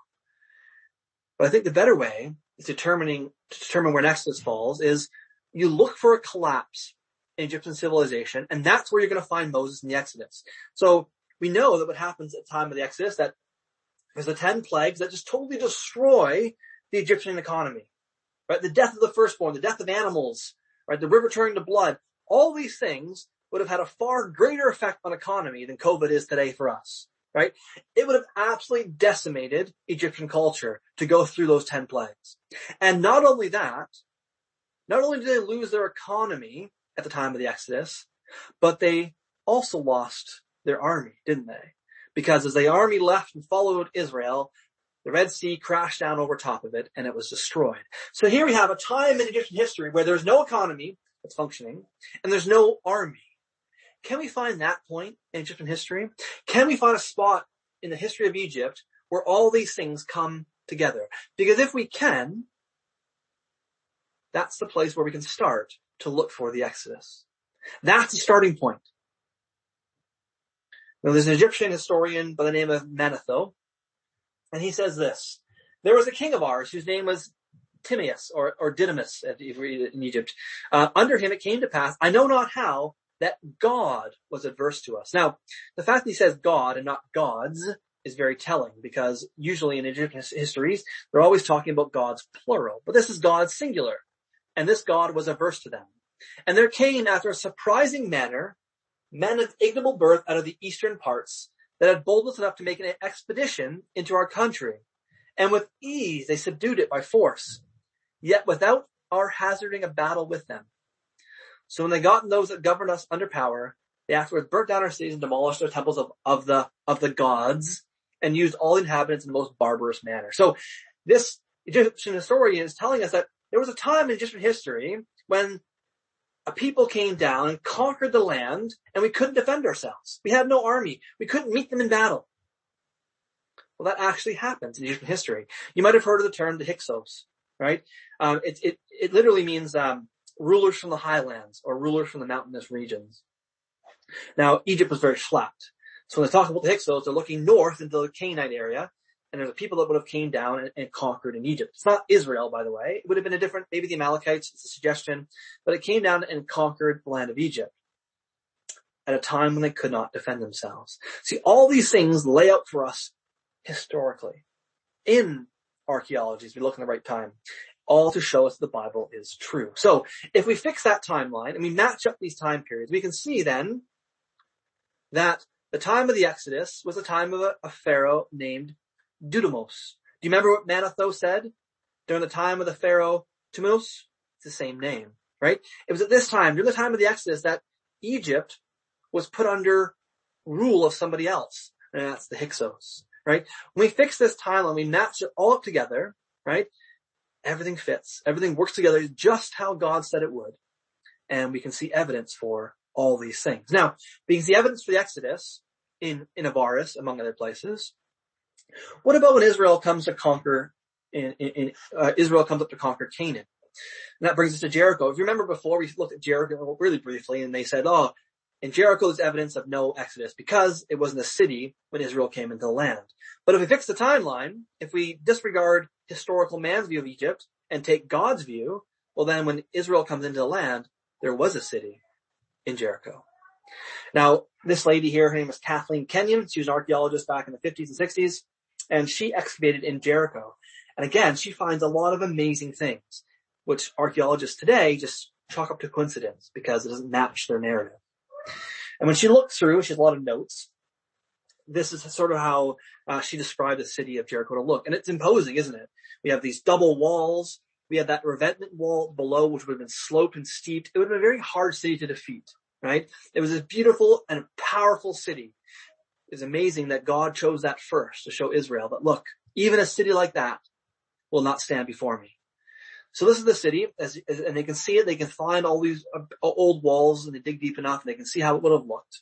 But I think the better way is determining, to determine where an Exodus falls is you look for a collapse in Egyptian civilization, and that's where you're going to find Moses in the Exodus. So we know that what happens at the time of the Exodus, that there's the ten plagues that just totally destroy the Egyptian economy. Right? The death of the firstborn, the death of animals, right? The river turning to blood. All these things would have had a far greater effect on economy than COVID is today for us, right? It would have absolutely decimated Egyptian culture to go through those ten plagues. And not only that, not only did they lose their economy at the time of the Exodus, but they also lost their army, didn't they? Because as the army left and followed Israel, the Red Sea crashed down over top of it and it was destroyed. So here we have a time in Egyptian history where there's no economy that's functioning and there's no army. Can we find that point in Egyptian history? Can we find a spot in the history of Egypt where all these things come together? Because if we can, that's the place where we can start to look for the Exodus. That's the starting point. Now, there's an Egyptian historian by the name of Manetho, and he says this: there was a king of ours whose name was Timaeus, or, or Didymus, if you read it in Egypt. Uh, under him it came to pass, I know not how, that God was adverse to us. Now, the fact that he says God and not gods is very telling, because usually in Egyptian histories, they're always talking about gods plural, but this is God singular, and this God was averse to them. And there came, after a surprising manner, men of ignoble birth out of the eastern parts that had boldness enough to make an expedition into our country. And with ease they subdued it by force, yet without our hazarding a battle with them. So when they got those that governed us under power, they afterwards burnt down our cities and demolished our temples of, of the, of the gods, and used all inhabitants in the most barbarous manner. So this Egyptian historian is telling us that there was a time in Egyptian history when a people came down and conquered the land, and we couldn't defend ourselves. We had no army. We couldn't meet them in battle. Well, that actually happens in Egyptian history. You might have heard of the term the Hyksos, right? Um, it, it, it literally means, um, rulers from the highlands or rulers from the mountainous regions. Now, Egypt was very flat. So when they talk about the Hyksos, they're looking north into the Canaanite area, and there's a people that would have came down and, and conquered in Egypt. It's not Israel, by the way. It would have been a different, maybe the Amalekites, it's a suggestion, but it came down and conquered the land of Egypt at a time when they could not defend themselves. See, all these things lay out for us historically in archaeology as we look in the right time, all to show us the Bible is true. So if we fix that timeline and we match up these time periods, we can see then that The time of the Exodus was the time of a, a pharaoh named Dudamos. Do you remember what Manetho said during the time of the pharaoh Tumos? It's the same name, right? It was at this time, during the time of the Exodus, that Egypt was put under rule of somebody else, and that's the Hyksos, right? When we fix this timeline, we match it all up together, right? Everything fits. Everything works together just how God said it would. And we can see evidence for all these things. Now, being the evidence for the Exodus in, in Avaris, among other places, what about when Israel comes to conquer, in, in, in uh, Israel comes up to conquer Canaan? And that brings us to Jericho. If you remember before, we looked at Jericho really briefly, and they said, oh, in Jericho there's evidence of no Exodus because it wasn't a city when Israel came into the land. But if we fix the timeline, if we disregard historical man's view of Egypt and take God's view, well then when Israel comes into the land, there was a city in Jericho. Now, this lady here, her name was Kathleen Kenyon. She was an archaeologist back in the fifties and sixties, and she excavated in Jericho. And again, she finds a lot of amazing things, which archaeologists today just chalk up to coincidence because it doesn't match their narrative. And when she looked through, she has a lot of notes. This is sort of how uh, she described the city of Jericho to look. And it's imposing, isn't it? We have these double walls. We have that revetment wall below, which would have been sloped and steeped. It would have been a very hard city to defeat, right? It was a beautiful and powerful city. It's amazing that God chose that first to show Israel that, look, even a city like that will not stand before me. So this is the city, as, as, and they can see it. They can find all these uh, old walls, and they dig deep enough, and they can see how it would have looked.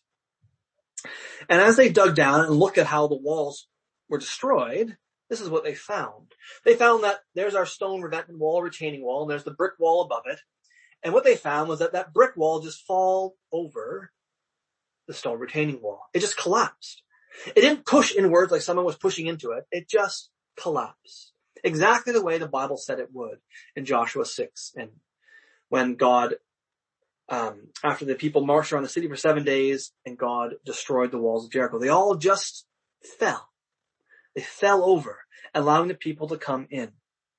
And as they dug down and looked at how the walls were destroyed, this is what they found. They found that there's our stone revetment wall, retaining wall, and there's the brick wall above it. And what they found was that that brick wall just fell over the stone retaining wall. It just collapsed. It didn't push inwards like someone was pushing into it. It just collapsed. Exactly the way the Bible said it would in Joshua six. And when God, um, after the people marched around the city for seven days and God destroyed the walls of Jericho, they all just fell. They fell over, allowing the people to come in.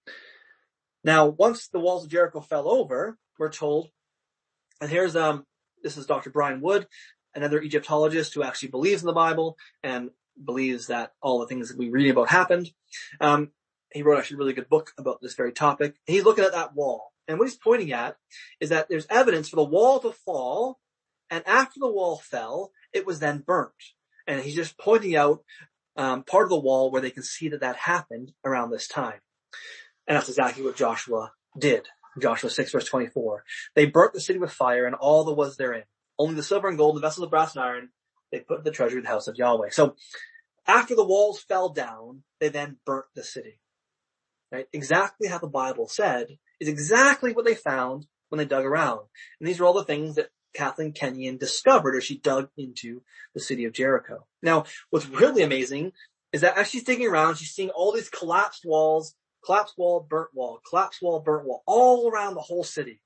Now, once the walls of Jericho fell over, we're told, and here's, um, this is Doctor Brian Wood, another Egyptologist who actually believes in the Bible and believes that all the things that we read about happened. Um, he wrote actually a really good book about this very topic. And he's looking at that wall. And what he's pointing at is that there's evidence for the wall to fall, and after the wall fell, it was then burnt. And he's just pointing out um, part of the wall where they can see that that happened around this time. And that's exactly what Joshua did. Joshua six verse twenty-four. They burnt the city with fire and all that was therein. Only the silver and gold, the vessels of brass and iron, they put in the treasury of the house of Yahweh. So after the walls fell down, they then burnt the city. Right? Exactly how the Bible said is exactly what they found when they dug around. And these are all the things that Kathleen Kenyon discovered as she dug into the city of Jericho. Now, what's really amazing is that as she's digging around, she's seeing all these collapsed walls, collapsed wall, burnt wall, collapsed wall, burnt wall, all around the whole city.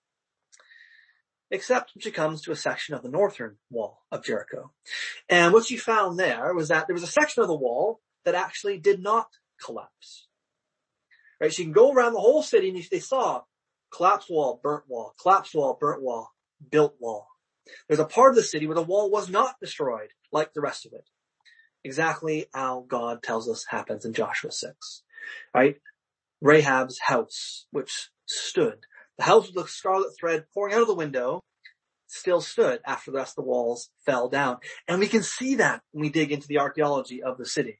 Except when she comes to a section of the northern wall of Jericho. And what she found there was that there was a section of the wall that actually did not collapse. Right? She can go around the whole city and they saw collapsed wall, burnt wall, collapsed wall, burnt wall, built wall. There's a part of the city where the wall was not destroyed like the rest of it. Exactly how God tells us happens in Joshua six. Right? Rahab's house, which stood. The house with the scarlet thread pouring out of the window still stood after the rest of the walls fell down. And we can see that when we dig into the archaeology of the city.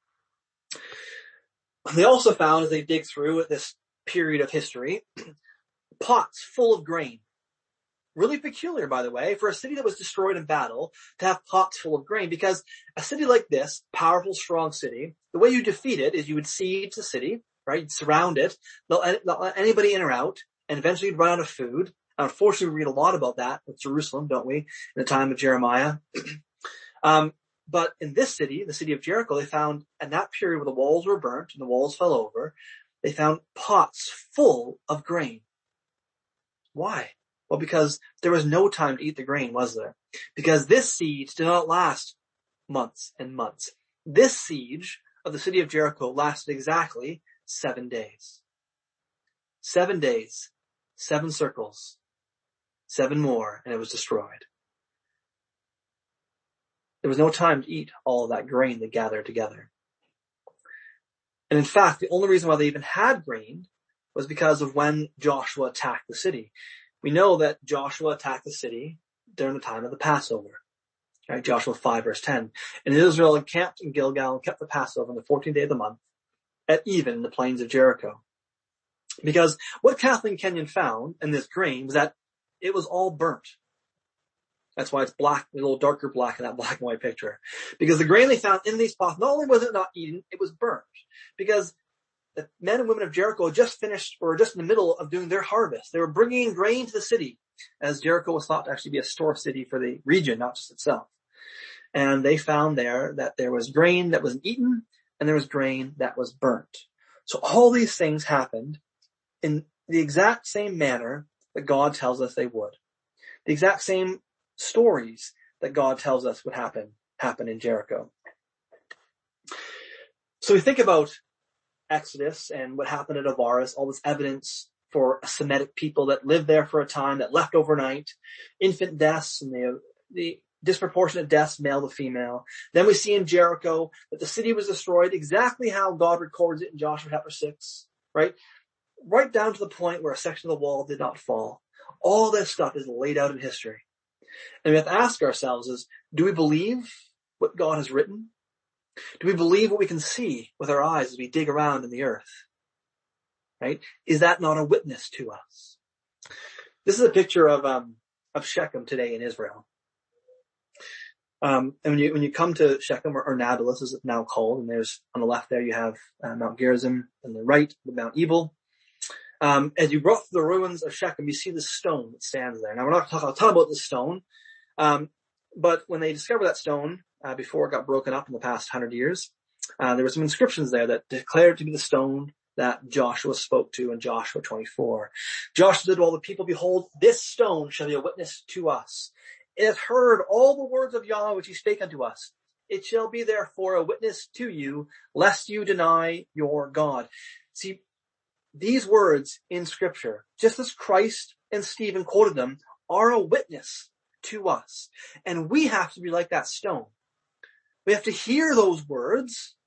They also found, as they dig through at this period of history, pots full of grain. Really peculiar, by the way, for a city that was destroyed in battle to have pots full of grain, because a city like this, powerful, strong city, the way you defeat it is you would siege the city, right? You'd surround it, not let anybody in or out, and eventually you'd run out of food. Unfortunately, we read a lot about that with Jerusalem, don't we, in the time of Jeremiah. um, But in this city, the city of Jericho, they found in that period where the walls were burnt and the walls fell over, they found pots full of grain. Why? Well, because there was no time to eat the grain, was there? Because this siege did not last months and months. This siege of the city of Jericho lasted exactly seven days. Seven days, seven circles, seven more, and it was destroyed. There was no time to eat all of that grain they gathered together. And in fact, the only reason why they even had grain was because of when Joshua attacked the city. We know that Joshua attacked the city during the time of the Passover. Right? Joshua five verse ten. And Israel encamped in Gilgal and kept the Passover on the fourteenth day of the month at even in the plains of Jericho. Because what Kathleen Kenyon found in this grain was that it was all burnt. That's why it's black, a little darker black in that black and white picture. Because the grain they found in these pots, not only was it not eaten, it was burnt. Because the men and women of Jericho had just finished, or just in the middle of doing their harvest. They were bringing in grain to the city, as Jericho was thought to actually be a store city for the region, not just itself. And they found there that there was grain that was eaten, and there was grain that was burnt. So all these things happened in the exact same manner that God tells us they would. The exact same stories that God tells us would happen, happen in Jericho. So we think about Exodus and what happened at Avaris, all this evidence for a Semitic people that lived there for a time, that left overnight, infant deaths and the, the disproportionate deaths, male to female. Then we see in Jericho that the city was destroyed exactly how God records it in Joshua chapter six, right? Right down to the point where a section of the wall did not fall. All this stuff is laid out in history. And we have to ask ourselves is, do we believe what God has written? Do we believe what we can see with our eyes as we dig around in the earth? Right? Is that not a witness to us? This is a picture of, um, of Shechem today in Israel. Um, and when you, when you come to Shechem, or, or Nablus as it's now called, and there's on the left there you have uh, Mount Gerizim, and the right, Mount Ebal. Um, as you walk through the ruins of Shechem, you see the stone that stands there. Now we're not going to talk a ton about this stone, um, but when they discovered that stone, uh, before it got broken up in the past hundred years, uh, there were some inscriptions there that declared to be the stone that Joshua spoke to in Joshua twenty-four. Joshua said to all the people, behold, this stone shall be a witness to us. It hath heard all the words of Yahweh which he spake unto us. It shall be therefore a witness to you, lest you deny your God. See, these words in scripture, just as Christ and Stephen quoted them, are a witness to us. And we have to be like that stone. We have to hear those words,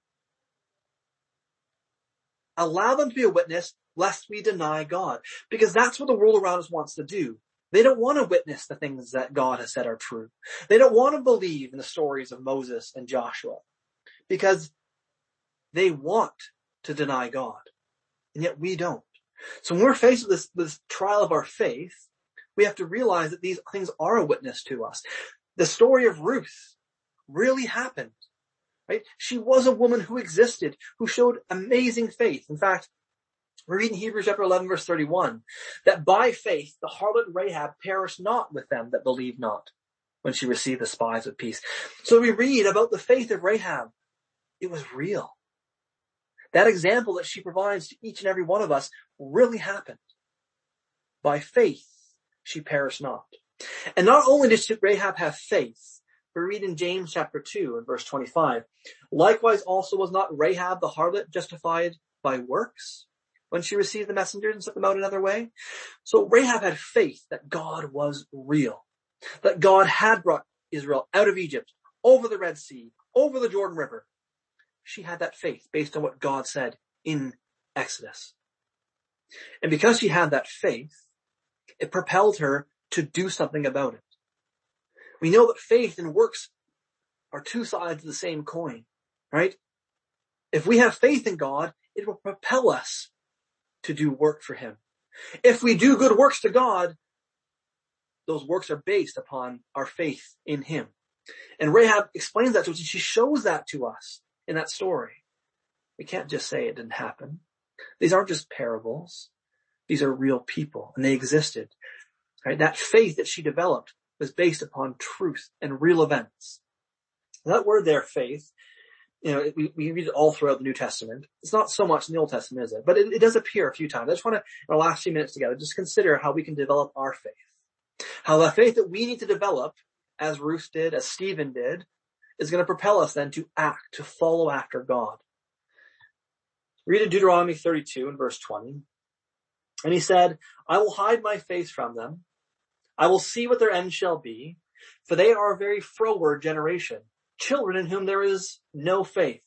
allow them to be a witness, lest we deny God. Because that's what the world around us wants to do. They don't want to witness the things that God has said are true. They don't want to believe in the stories of Moses and Joshua. Because they want to deny God. And yet we don't. So when we're faced with this, this trial of our faith, we have to realize that these things are a witness to us. The story of Ruth really happened, right? She was a woman who existed, who showed amazing faith. In fact, we read in Hebrews chapter eleven verse thirty-one, that by faith the harlot Rahab perished not with them that believed not, when she received the spies with peace. So we read about the faith of Rahab. It was real. That example that she provides to each and every one of us really happened. By faith, she perished not. And not only did Rahab have faith, we read in James chapter two and verse twenty-five, likewise also was not Rahab the harlot justified by works when she received the messengers and sent them out another way? So Rahab had faith that God was real, that God had brought Israel out of Egypt, over the Red Sea, over the Jordan River. She had that faith based on what God said in Exodus. And because she had that faith, it propelled her to do something about it. We know that faith and works are two sides of the same coin, right? If we have faith in God, it will propel us to do work for him. If we do good works to God, those works are based upon our faith in him. And Rahab explains that to us, and she shows that to us in that story. We can't just say it didn't happen. These aren't just parables. These are real people, and they existed. Right? That faith that she developed was based upon truth and real events. That word there, faith, you know, we, we read it all throughout the New Testament. It's not so much in the Old Testament, is it? But it, it does appear a few times. I just want to, in our last few minutes together, just consider how we can develop our faith. How the faith that we need to develop, as Ruth did, as Stephen did, is going to propel us then to act, to follow after God. Read in Deuteronomy thirty-two and verse twenty. And he said, I will hide my face from them. I will see what their end shall be, for they are a very froward generation. children in whom there is no faith.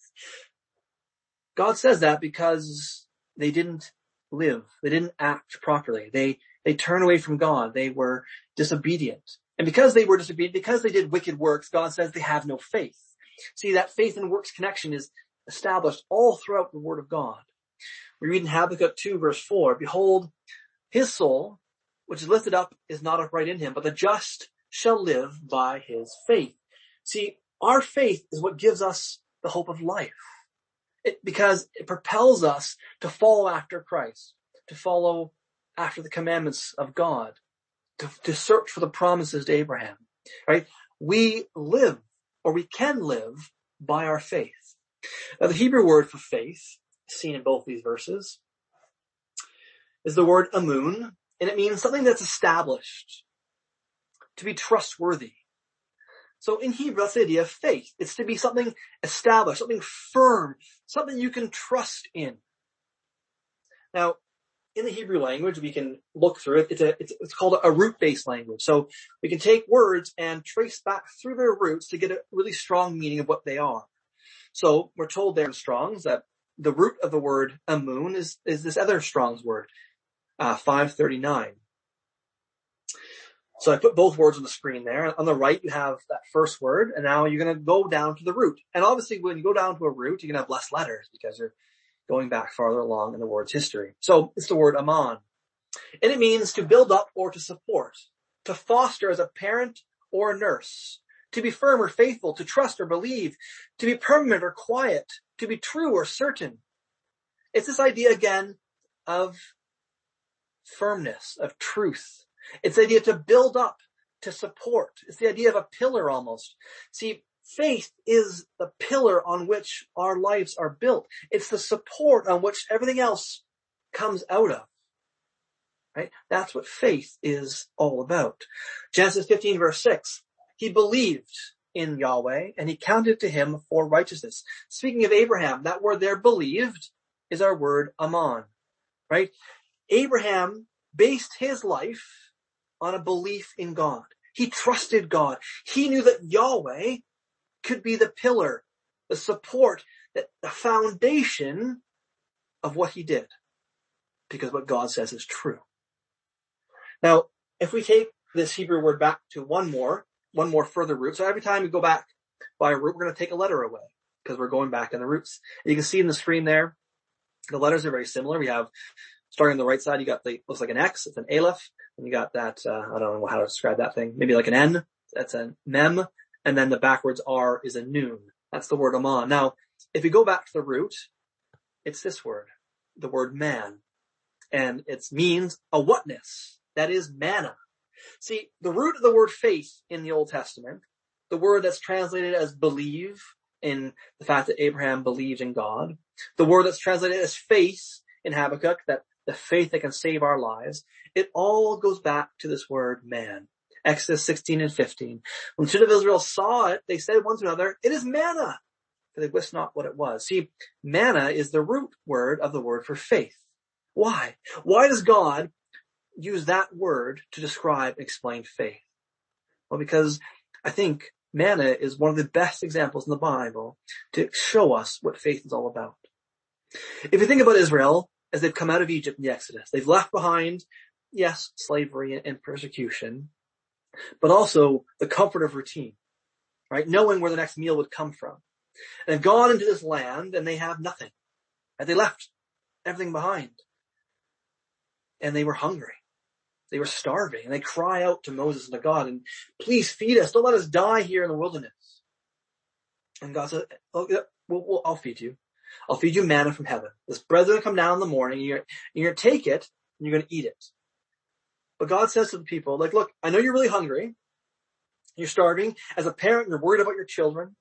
God says that because they didn't live. They didn't act properly. They, they turned away from God. They were disobedient. And because they were disobedient, because they did wicked works, God says they have no faith. See, that faith and works connection is established all throughout the Word of God. We read in Habakkuk two verse four, behold, his soul, which is lifted up, is not upright in him, but the just shall live by his faith. See, our faith is what gives us the hope of life. It, because it propels us to follow after Christ, to follow after the commandments of God, to, to search for the promises to Abraham, right? We live, or we can live, by our faith. Now, the Hebrew word for faith, seen in both these verses, is the word amun, and it means something that's established, to be trustworthy. So in Hebrew, that's the idea of faith. It's to be something established, something firm, something you can trust in. Now, in the Hebrew language, we can look through it. It's, a, it's, it's called a root-based language. So we can take words and trace back through their roots to get a really strong meaning of what they are. So we're told there in Strong's that the root of the word amun is, is this other Strong's word, uh, five thirty-nine. So I put both words on the screen there. On the right, you have that first word, and now you're going to go down to the root. And obviously, when you go down to a root, you're going to have less letters because you're going back farther along in the word's history. So it's the word aman. And it means to build up or to support, to foster as a parent or a nurse, to be firm or faithful, to trust or believe, to be permanent or quiet, to be true or certain. It's this idea again of firmness, of truth. It's the idea to build up, to support. It's the idea of a pillar almost. See, faith is the pillar on which our lives are built. It's the support on which everything else comes out of. Right? That's what faith is all about. Genesis fifteen verse six. He believed in Yahweh and he counted to him for righteousness. Speaking of Abraham, that word there, believed, is our word aman. Right? Abraham based his life on a belief in God. He trusted God. He knew that Yahweh could be the pillar, the support, the foundation of what he did. Because what God says is true. Now, if we take this Hebrew word back to one more, one more further root. So every time we go back by a root, we're going to take a letter away because we're going back in the roots. You can see in the screen there, the letters are very similar. We have, starting on the right side, you got the, looks like an X, it's an Aleph. And you got that, uh, I don't know how to describe that thing. Maybe like an N. That's a Mem. And then the backwards R is a Nun. That's the word Aman. Now, if you go back to the root, it's this word, the word man. And it means a whatness. That is manna. See, the root of the word faith in the Old Testament, the word that's translated as believe in the fact that Abraham believed in God, the word that's translated as faith in Habakkuk, that the faith that can save our lives, it all goes back to this word man. Exodus sixteen and fifteen. When the children of Israel saw it, they said one to another, it is manna, for they wist not what it was. See, manna is the root word of the word for faith. Why? Why does God use that word to describe and explain faith? Well, because I think manna is one of the best examples in the Bible to show us what faith is all about. If you think about Israel, as they've come out of Egypt in the Exodus, they've left behind, yes, slavery and persecution, but also the comfort of routine, right? Knowing where the next meal would come from. And they've gone into this land and they have nothing. And they left everything behind. And they were hungry. They were starving. And they cry out to Moses and to God, and please feed us. Don't let us die here in the wilderness. And God said, oh, yeah, we'll, we'll, I'll feed you. I'll feed you manna from heaven. This bread's going to come down in the morning. You're, you're going to take it and you're going to eat it. But God says to the people, like, look, I know you're really hungry. You're starving. As a parent, you're worried about your children.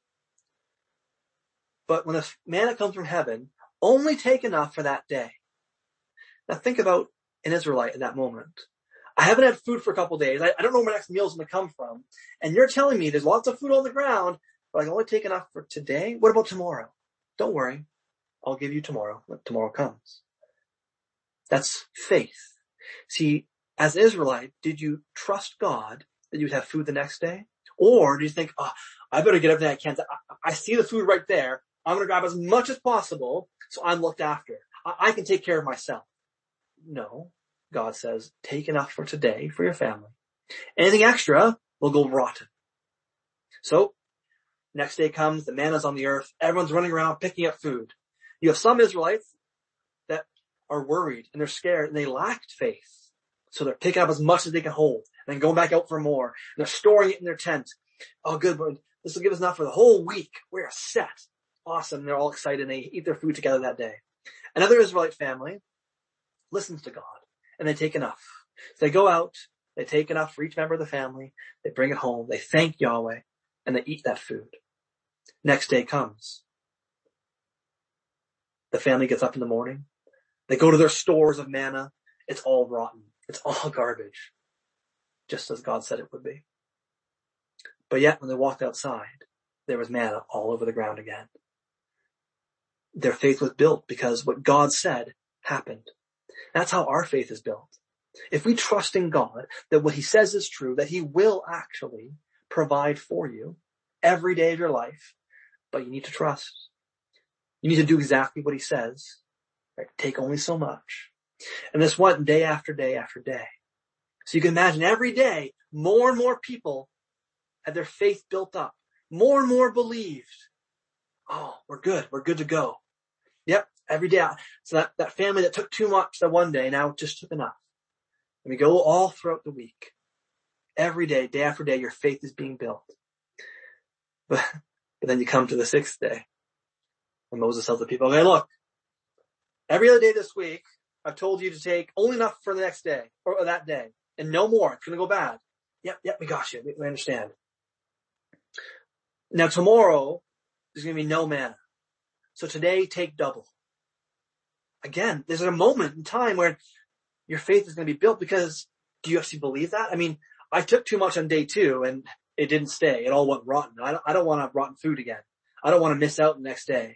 But when the manna comes from heaven, only take enough for that day. Now think about an Israelite in that moment. I haven't had food for a couple of days. I, I don't know where my next meal is going to come from. And you're telling me there's lots of food on the ground, but I can only take enough for today. What about tomorrow? Don't worry. I'll give you tomorrow when tomorrow comes. That's faith. See, as an Israelite, did you trust God that you would have food the next day? Or do you think, oh, I better get everything I can. I, I see the food right there. I'm going to grab as much as possible so I'm looked after. I, I can take care of myself. No, God says, take enough for today for your family. Anything extra will go rotten. So, next day comes, the manna's on the earth. Everyone's running around picking up food. You have some Israelites that are worried and they're scared and they lacked faith. So they're picking up as much as they can hold and then going back out for more. And they're storing it in their tent. Oh, good, Lord. This will give us enough for the whole week. We're set. Awesome. They're all excited and they eat their food together that day. Another Israelite family listens to God and they take enough. So they go out, they take enough for each member of the family. They bring it home. They thank Yahweh and they eat that food. Next day comes. The family gets up in the morning. They go to their stores of manna. It's all rotten. It's all garbage. Just as God said it would be. But yet when they walked outside, there was manna all over the ground again. Their faith was built because what God said happened. That's how our faith is built. If we trust in God that what he says is true, that he will actually provide for you every day of your life, but you need to trust. You need to do exactly what he says. Right? Take only so much. And this went day after day after day. So you can imagine every day, more and more people had their faith built up. More and more believed. Oh, we're good. We're good to go. Yep, every day. So that, that family that took too much that one day now just took enough. And we go all throughout the week. Every day, day after day, your faith is being built. But, but then you come to the sixth day. And Moses tells the people, okay, look, every other day this week, I've told you to take only enough for the next day, or that day, and no more. It's going to go bad. Yep, yep, we got you. We, we understand. Now tomorrow, there's going to be no manna. So today, take double. Again, there's a moment in time where your faith is going to be built because do you actually believe that? I mean, I took too much on day two and it didn't stay. It all went rotten. I don't, I don't want to have rotten food again. I don't want to miss out the next day.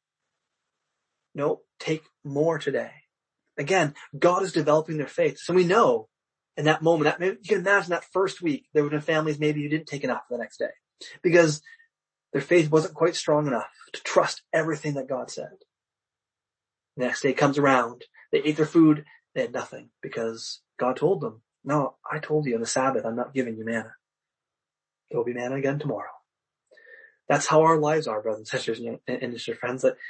No, take more today. Again, God is developing their faith. So we know in that moment, that you can imagine that first week, there would have been families maybe who didn't take enough for the next day because their faith wasn't quite strong enough to trust everything that God said. The next day comes around. They ate their food. They had nothing because God told them, no, I told you on the Sabbath, I'm not giving you manna. There will be manna again tomorrow. That's how our lives are, brothers and sisters and, and sister friends, that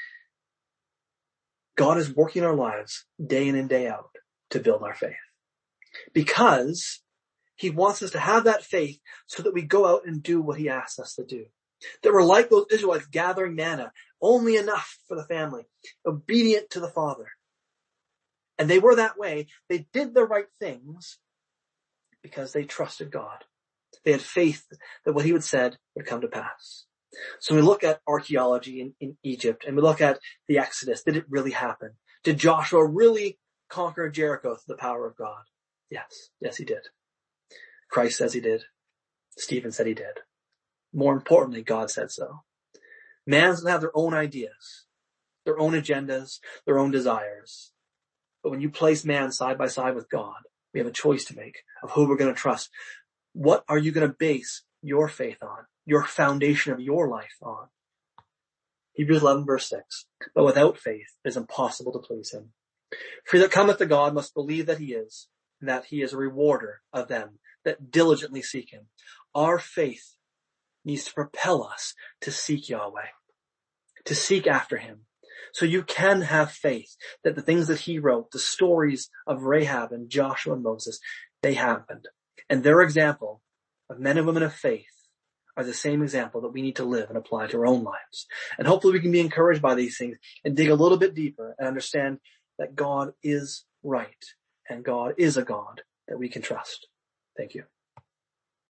God is working our lives day in and day out to build our faith because he wants us to have that faith so that we go out and do what he asks us to do. That we're like those Israelites gathering manna, only enough for the family, obedient to the Father. And they were that way. They did the right things because they trusted God. They had faith that what he had said would come to pass. So we look at archaeology in, in Egypt and we look at the Exodus. Did it really happen? Did Joshua really conquer Jericho through the power of God? Yes. Yes, he did. Christ says he did. Stephen said he did. More importantly, God said so. Man doesn't have their own ideas, their own agendas, their own desires. But when you place man side by side with God, we have a choice to make of who we're going to trust. What are you going to base your faith on? Your foundation of your life on? Hebrews eleven verse six. But without faith, it is impossible to please him. For he that cometh to God must believe that he is, and that he is a rewarder of them that diligently seek him. Our faith needs to propel us to seek Yahweh, to seek after him. So you can have faith that the things that he wrote, the stories of Rahab and Joshua and Moses, they happened. And their example of men and women of faith are the same example that we need to live and apply to our own lives. And hopefully we can be encouraged by these things and dig a little bit deeper and understand that God is right and God is a God that we can trust. Thank you.